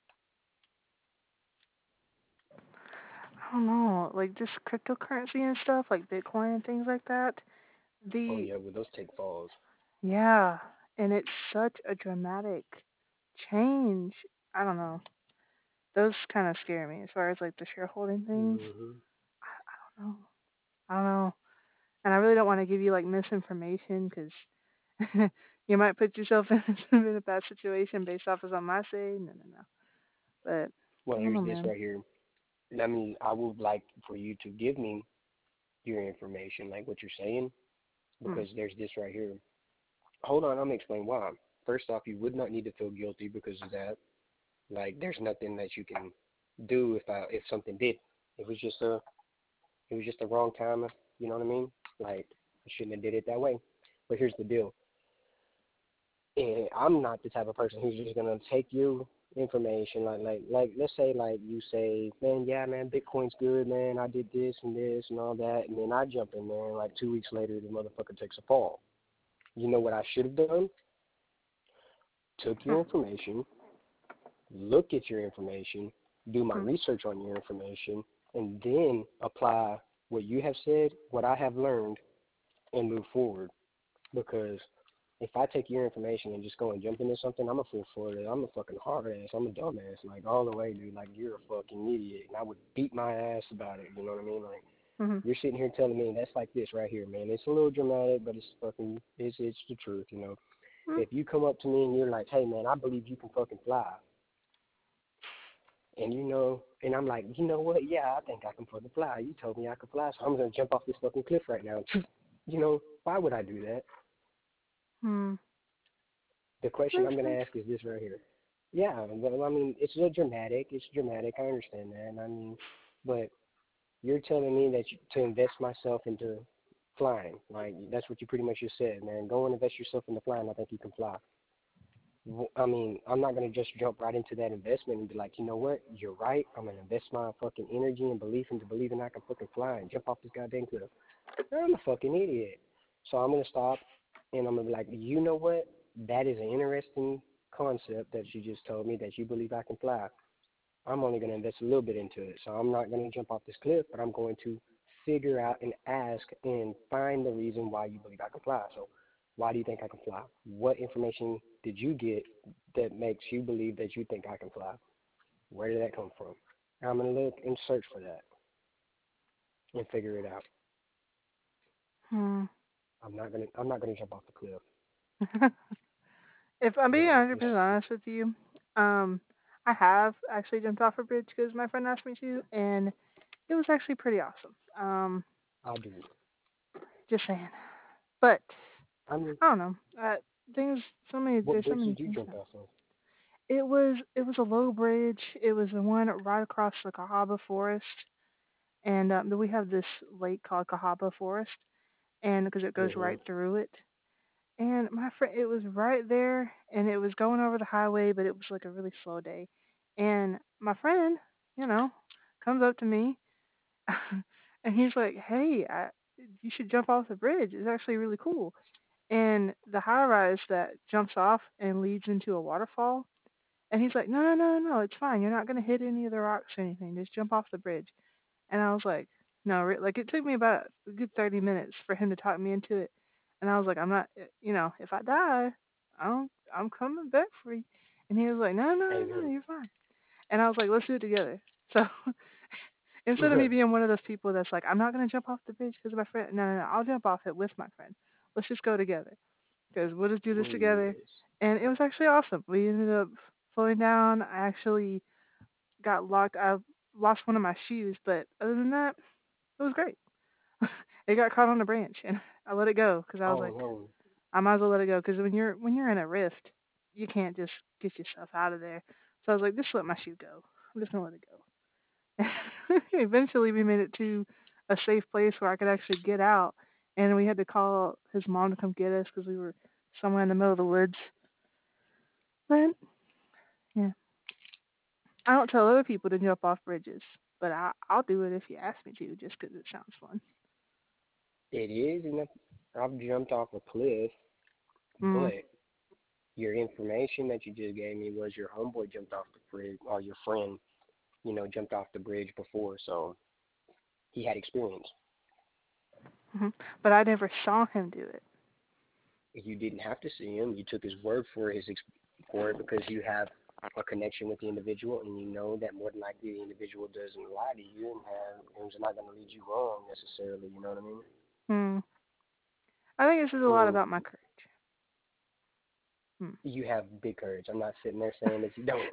S1: I don't know, like just cryptocurrency and stuff, like Bitcoin and things like that.
S2: oh
S1: The
S2: yeah, well those take falls.
S1: Yeah, and it's such a dramatic change. I don't know. Those kind of scare me as far as like the shareholding things.
S2: Hmm.
S1: I don't know. I don't know. And I really don't want to give you like misinformation because you might put yourself in a bad situation based off of something I say. No, no, no. But
S2: Well,
S1: I don't know,
S2: here's this
S1: man.
S2: right here. I mean, I would like for you to give me your information, like what you're saying,
S1: Hmm.
S2: because there's this right here. Hold on, I'm gonna explain why. First off, you would not need to feel guilty because of that. Like, there's nothing that you can do if something did. It was just a it was just the wrong time. You know what I mean? Like, I shouldn't have did it that way. But here's the deal. And I'm not the type of person who's just gonna take your information like let's say like you say, man, yeah, man, Bitcoin's good, man. I did this and all that, and then I jump in there, and like 2 weeks later, the motherfucker takes a fall. You know what I should have done? Took
S1: Hmm.
S2: your information, look at your information, do my
S1: Hmm.
S2: research on your information, and then apply what you have said, what I have learned, and move forward. Because if I take your information and just go and jump into something, I'm a fool for it. I'm a fucking hard ass. I'm a dumbass. Like, all the way, dude. Like, you're a fucking idiot. And I would beat my ass about it. You know what I mean? Like,
S1: Hmm.
S2: you're sitting here telling me that's like this right here, man. It's a little dramatic, but it's the truth, you know.
S1: Hmm.
S2: If you come up to me and you're like, hey, man, I believe you can fucking fly. And and I'm like, you know what? Yeah, I think I can fucking fly. You told me I could fly, so I'm gonna jump off this fucking cliff right now. Why would I do that?
S1: Hmm.
S2: The question
S1: Makes
S2: I'm gonna
S1: sense.
S2: ask is this right here. Yeah, well, I mean, it's a little dramatic. It's dramatic. I understand that. I mean, but you're telling me that to invest myself into flying. Like, that's what you pretty much just said, man. Go and invest yourself into flying. I think you can fly. I mean, I'm not going to just jump right into that investment and be like, you know what? You're right. I'm going to invest my fucking energy and belief into believing I can fucking fly and jump off this goddamn cliff. I'm a fucking idiot. So I'm going to stop and I'm going to be like, you know what? That is an interesting concept that you just told me that you believe I can fly. I'm only going to invest a little bit into it. So I'm not going to jump off this cliff, but I'm going to figure out and ask and find the reason why you believe I can fly. So why do you think I can fly? What information did you get that makes you believe that you think I can fly? Where did that come from? I'm going to look and search for that and figure it out.
S1: Hmm.
S2: I'm not going to jump off the cliff.
S1: If I'm being
S2: No,
S1: 100% honest with you, um, I have actually jumped off a bridge because my friend asked me to, and it was actually pretty awesome.
S2: I do.
S1: Just saying. But
S2: I mean,
S1: I don't know. Things,
S2: what
S1: there's so
S2: bridge
S1: many
S2: did you
S1: things
S2: jump
S1: now.
S2: off of?
S1: It was a low bridge. It was the one right across the Cahaba Forest, and then we have this lake called Cahaba Forest, and because it goes
S2: Hmm.
S1: right through it. And my friend, it was right there, and it was going over the highway, but it was like a really slow day. And my friend, you know, comes up to me, and he's like, "Hey, you should jump off the bridge. It's actually really cool." And the high rise that jumps off and leads into a waterfall. And he's like, "No, no, no, no, no, it's fine. You're not gonna hit any of the rocks or anything. Just jump off the bridge." And I was like, "No, like it took me about a good 30 minutes for him to talk me into it." And I was like, "I'm not, if I die, I'm coming back for you." And he was like, "No, no, no,
S2: Amen.
S1: you're fine." And I was like, "Let's do it together." So instead of me being one of those people that's like, "I'm not gonna jump off the bridge because of my friend," no, no, no, I'll jump off it with my friend. Let's just go together because we'll just do this
S2: Oh
S1: together.
S2: yes.
S1: And it was actually awesome. We ended up floating down. I actually got locked. I lost one of my shoes, but other than that, it was great. It got caught on a branch, and I let it go because I was
S2: Oh
S1: like,
S2: no.
S1: I might as well let it go because when you're in a rift, you can't just get yourself out of there. So I was like, just let my shoe go. I'm just gonna let it go. Eventually, we made it to a safe place where I could actually get out, and we had to call his mom to come get us because we were somewhere in the middle of the woods. But yeah, I don't tell other people to jump off bridges, but I'll do it if you ask me to, just 'cause it sounds fun.
S2: It is, and I've jumped off a cliff,
S1: Mm.
S2: but your information that you just gave me was your homeboy jumped off the bridge, or your friend, jumped off the bridge before, so he had experience.
S1: Hmm. But I never saw him do it.
S2: You didn't have to see him. You took his word for for it because you have a connection with the individual, and you know that more than likely the individual doesn't lie to you and is not going to lead you wrong necessarily. You know what I mean?
S1: Hmm. I think this is a lot
S2: And
S1: about my courage. Hmm.
S2: you have big courage. I'm not sitting there saying that you don't.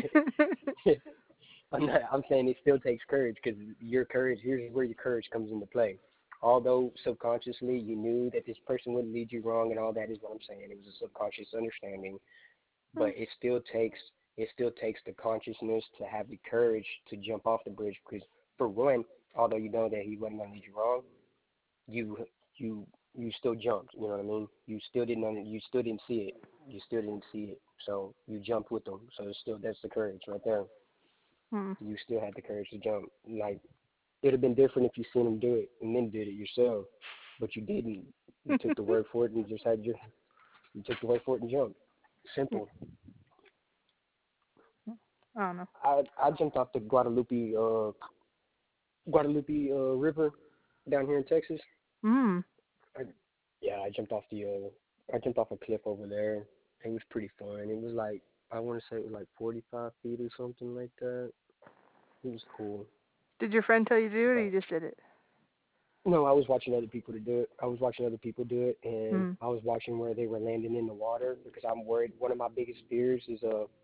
S2: I'm not. I'm saying it still takes courage because your courage. Here's where your courage comes into play. Although subconsciously you knew that this person wouldn't lead you wrong and all that is what I'm saying. It was a subconscious understanding, but it still takes the consciousness to have the courage to jump off the bridge because for one, although you know that he wasn't gonna lead you wrong, you you you still jumped. You know what I mean? You still didn't see it. You still didn't see it. So you jumped with them. So it's still that's the courage right there.
S1: Hmm.
S2: You still had the courage to jump. Like it'd have been different if you seen him do it and then did it yourself, but you didn't. You took the word for it and just had your you took the word for it and jumped.
S1: Yeah.
S2: Simple.
S1: I don't know.
S2: I jumped off the Guadalupe River down here in Texas.
S1: Hmm.
S2: I, yeah, I jumped off a cliff over there. It was pretty fun. It was like I want to say it was like 45 feet or something like that. It was cool.
S1: Did your friend tell you to do it, or you
S2: But
S1: just did it?
S2: no, I was watching other people to do it. I was watching other people do it, and
S1: Hmm.
S2: I was watching where they were landing in the water because I'm worried. One of my biggest fears is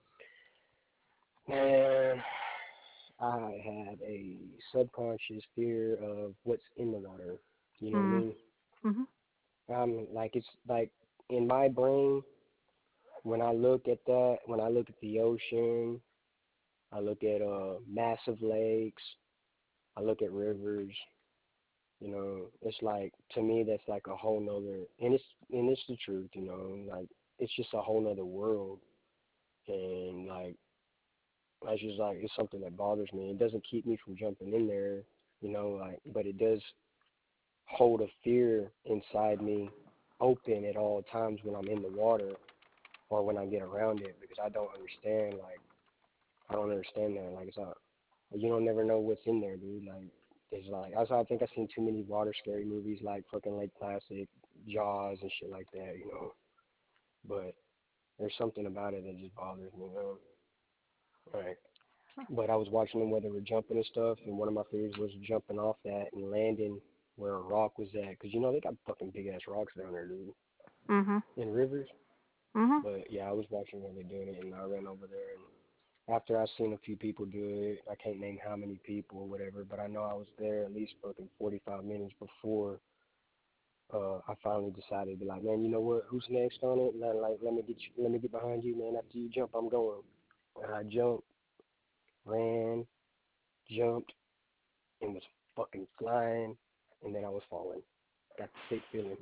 S2: man, I have a subconscious fear of what's in the water. You know what I
S1: Hmm.
S2: mean?
S1: Mhm.
S2: Like it's like in my brain when I look at that, when I look at the ocean, I look at massive lakes, I look at rivers. It's like to me that's like a whole nother, and it's the truth. Like it's just a whole nother world, and like it's just like it's something that bothers me. It doesn't keep me from jumping in there, like, but it does hold a fear inside me open at all times when I'm in the water or when I get around it because I don't understand like I don't understand that like it's not you don't never know what's in there, dude. Like it's like I think I've seen too many water scary movies like fucking Lake Placid, Jaws and shit like that. But there's something about it that just bothers me. Right. But I was watching them where they were jumping and stuff, and one of my fears was jumping off that and landing where a rock was at, because they got fucking big ass rocks down there, dude,
S1: Mhm.
S2: in rivers.
S1: Mhm.
S2: But yeah, I was watching where they're doing it, and I ran over there. And after I seen a few people do it, I can't name how many people or whatever, but I know I was there at least fucking 45 minutes before I finally decided to be like, man, you know what? Who's next on it? Like, let me get behind you, man. After you jump, I'm going. And I jumped, ran, jumped, and was fucking flying, and then I was falling. Got the sick feeling.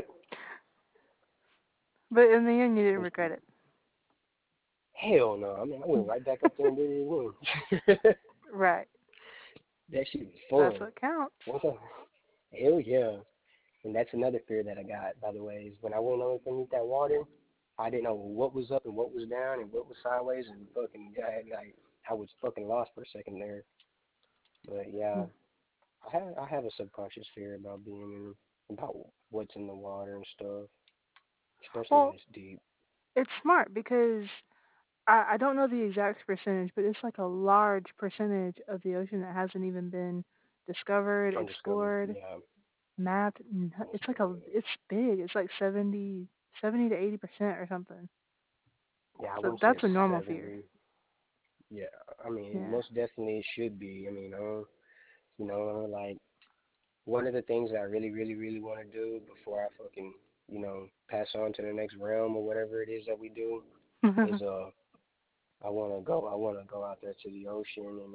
S1: But in the end, you didn't
S2: It was
S1: regret
S2: pretty.
S1: it.
S2: Hell no. I mean, I went right back up there and did it again.
S1: Right.
S2: That shit was
S1: That's
S2: fun.
S1: what counts.
S2: Once I, hell yeah. And that's another fear that I got, by the way, is when I went underneath that water, I didn't know what was up and what was down and what was sideways and fucking, I was fucking lost for a second there. But yeah,
S1: Mm.
S2: I have a subconscious fear about about what's in the water and stuff, especially when
S1: Well,
S2: it's deep.
S1: it's smart because I don't know the exact percentage, but it's like a large percentage of the ocean that hasn't even been discovered,
S2: Undiscovered.
S1: explored,
S2: Yeah,
S1: mapped. It's like it's big. It's like 70 to 80% or something.
S2: yeah. I
S1: So
S2: wouldn't say
S1: that's
S2: it's
S1: a normal fear.
S2: 70. Yeah, I mean,
S1: Yeah.
S2: most definitely it should be. I mean, like one of the things that I really, really, really want to do before I fucking, pass on to the next realm or whatever it is that we do is I want to go out there to the ocean and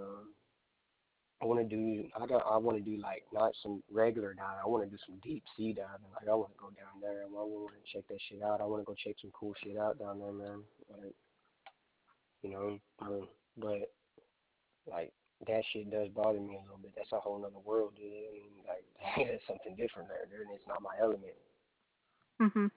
S2: I want to do like not some regular diving. I want to do some deep sea diving. Like I want to go down there. I want to check that shit out. I want to go check some cool shit out down there, man. Like, you know, but Like that shit does bother me a little bit. That's a whole nother world, dude. I mean, like that's something different there, dude. And it's not my element.
S1: Mhm.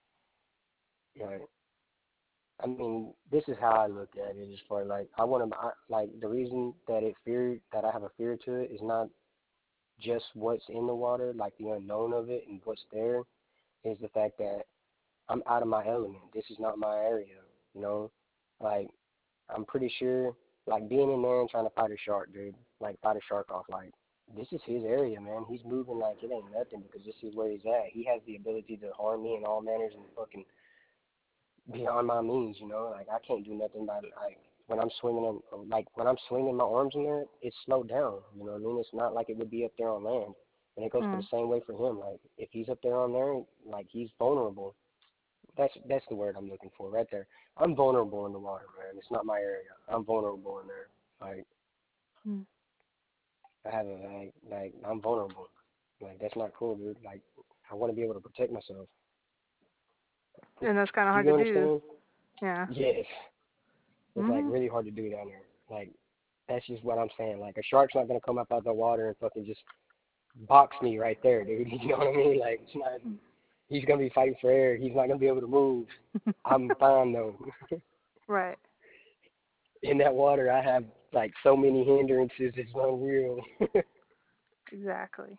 S2: Like, I mean, this is how I look at it. As far like I want to, like the reason that I have a fear to it is not just what's in the water, like the unknown of it and what's there, is the fact that I'm out of my element. This is not my area, you know. Like I'm pretty sure, like being in there and trying to fight a shark, dude. Like fight a shark off. Like this is his area, man. He's moving like it ain't nothing because this is where he's at. He has the ability to harm me in all manners and fucking beyond my means, you know. Like I can't do nothing about it. Like when I'm swinging, like when I'm swinging my arms in there, it's slowed down. You know what I mean? It's not like it would be up there on land. And it goes for the
S1: Mm.
S2: same way for him. Like if he's up there on there, like he's vulnerable. That's the word I'm looking for right there. I'm vulnerable in the water, man. It's not my area. I'm vulnerable in there. Like
S1: Mm.
S2: I have a like I'm vulnerable. Like that's not cool, dude. Like I want to be able to protect myself.
S1: And that's kind of
S2: Do
S1: hard
S2: you
S1: to do.
S2: understand?
S1: Yeah.
S2: Yes. It's like
S1: Mhm.
S2: really hard to do down there. Like that's just what I'm saying. Like a shark's not gonna come up out the water and fucking just box me right there, dude. You know what I mean? Like it's not. He's gonna be fighting for air. He's not gonna be able to move. I'm fine though.
S1: Right.
S2: In that water, I have like so many hindrances. It's unreal.
S1: Exactly.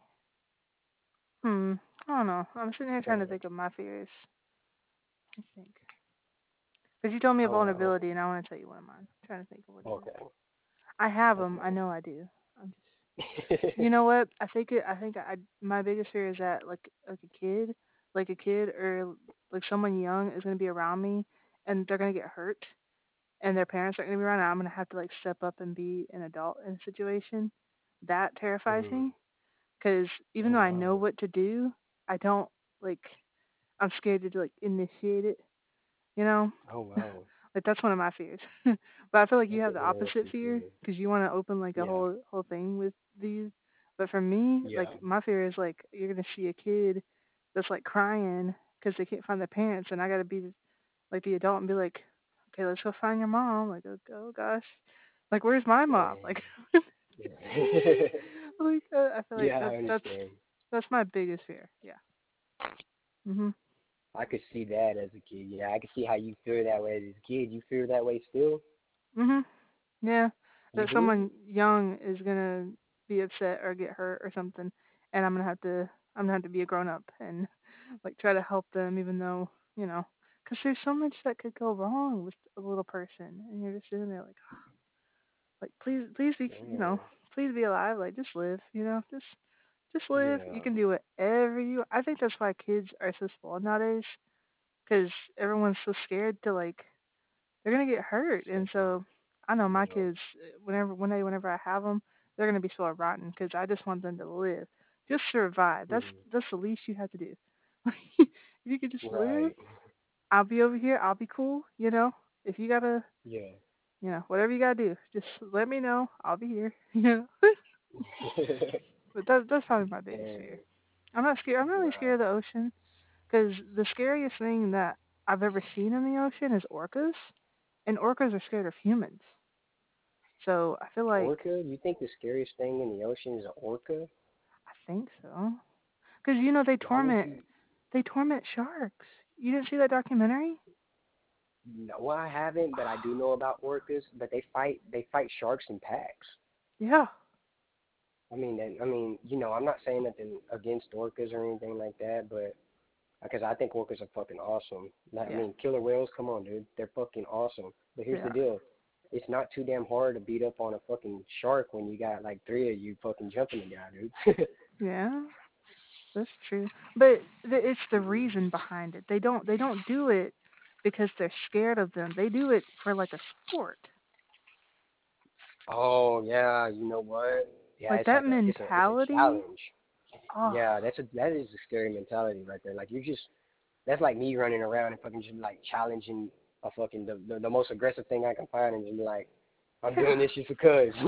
S1: Hmm. I don't know. I'm sitting here trying to
S2: So,
S1: think of my fears. I think. Because you told me a
S2: oh well.
S1: vulnerability, and I want to tell you one of mine. I'm trying to think of what it is.
S2: Okay.
S1: I have them. I
S2: Okay.
S1: know I do. I'm just. You know what? I think it. I think I. My biggest fear is that like a kid or like someone young is gonna be around me, and they're gonna get hurt, and their parents aren't gonna be around, and I'm gonna have to like step up and be an adult in a situation. That terrifies
S2: Mhm.
S1: me. Because even
S2: Oh
S1: though I know
S2: wow.
S1: what to do, I don't like. I'm scared to like initiate it. You know,
S2: Oh wow.
S1: like that's one of my fears. But I feel like you
S2: That's
S1: have
S2: an
S1: the opposite
S2: interesting
S1: fear
S2: fear.
S1: because you want to open like a
S2: Yeah.
S1: whole thing with these. But for me, like
S2: Yeah.
S1: my fear is like you're gonna see a kid that's like crying because they can't find their parents, and I gotta be like the adult and be like, okay, let's go find your mom. Like, oh gosh, like where's my mom?
S2: Dang.
S1: Like,
S2: Yeah.
S1: like I feel like
S2: Yeah, I understand.
S1: that's my biggest fear. Yeah. Mhm.
S2: I could see that as a kid. Yeah, I could see how you feel that way as a kid. You feel that way still?
S1: Mhm. Yeah.
S2: You
S1: That
S2: do?
S1: someone young is gonna be upset or get hurt or something, and I'm gonna have to be a grown up and like try to help them, even though because there's so much that could go wrong with a little person, and you're just sitting there like please be
S2: Damn.
S1: please be alive, like just live, just live. You
S2: Yeah.
S1: can do whatever you. I think that's why kids are so spoiled nowadays, because everyone's so scared to like they're gonna get hurt, and
S2: Step up.
S1: so I know my
S2: Yeah.
S1: kids. Whenever I have them, they're gonna be spoiled rotten because I just want them to live, just survive.
S2: Mhm.
S1: That's the least you have to do. If you could just live,
S2: Right.
S1: I'll be over here. I'll be cool. If you gotta,
S2: Yeah.
S1: whatever you gotta do, just let me know. I'll be here. But that's probably my biggest fear.
S2: Damn.
S1: I'm not scared. I'm not really scared
S2: Right.
S1: of the ocean because the scariest thing that I've ever seen in the ocean is orcas, and orcas are scared of humans. So I feel like
S2: Orca? You think the scariest thing in the ocean is an orca?
S1: I think so. Because
S2: Why would you?
S1: they torment sharks. You didn't see that documentary?
S2: No, I haven't, but I do know about orcas. But they fight sharks in packs.
S1: Yeah,
S2: I'm not saying nothing against orcas or anything like that, but because I think orcas are fucking awesome.
S1: yeah,
S2: Killer whales, come on, dude, they're fucking awesome. But
S1: they
S2: here's the
S1: are.
S2: deal: it's not too damn hard to beat up on a fucking shark when you got like three of you fucking jumping the guy, dude.
S1: Yeah, that's true. But it's the reason behind it. They don't do it because they're scared of them. They do it for like a sport.
S2: Oh yeah, you know what? Yeah,
S1: Like
S2: it's
S1: that
S2: like it's a
S1: mentality.
S2: challenge.
S1: Oh,
S2: Yeah, that is a scary mentality right there. Like that's like me running around and fucking just like challenging a fucking the most aggressive thing I can find and just be like, I'm
S1: yeah.
S2: doing this just because.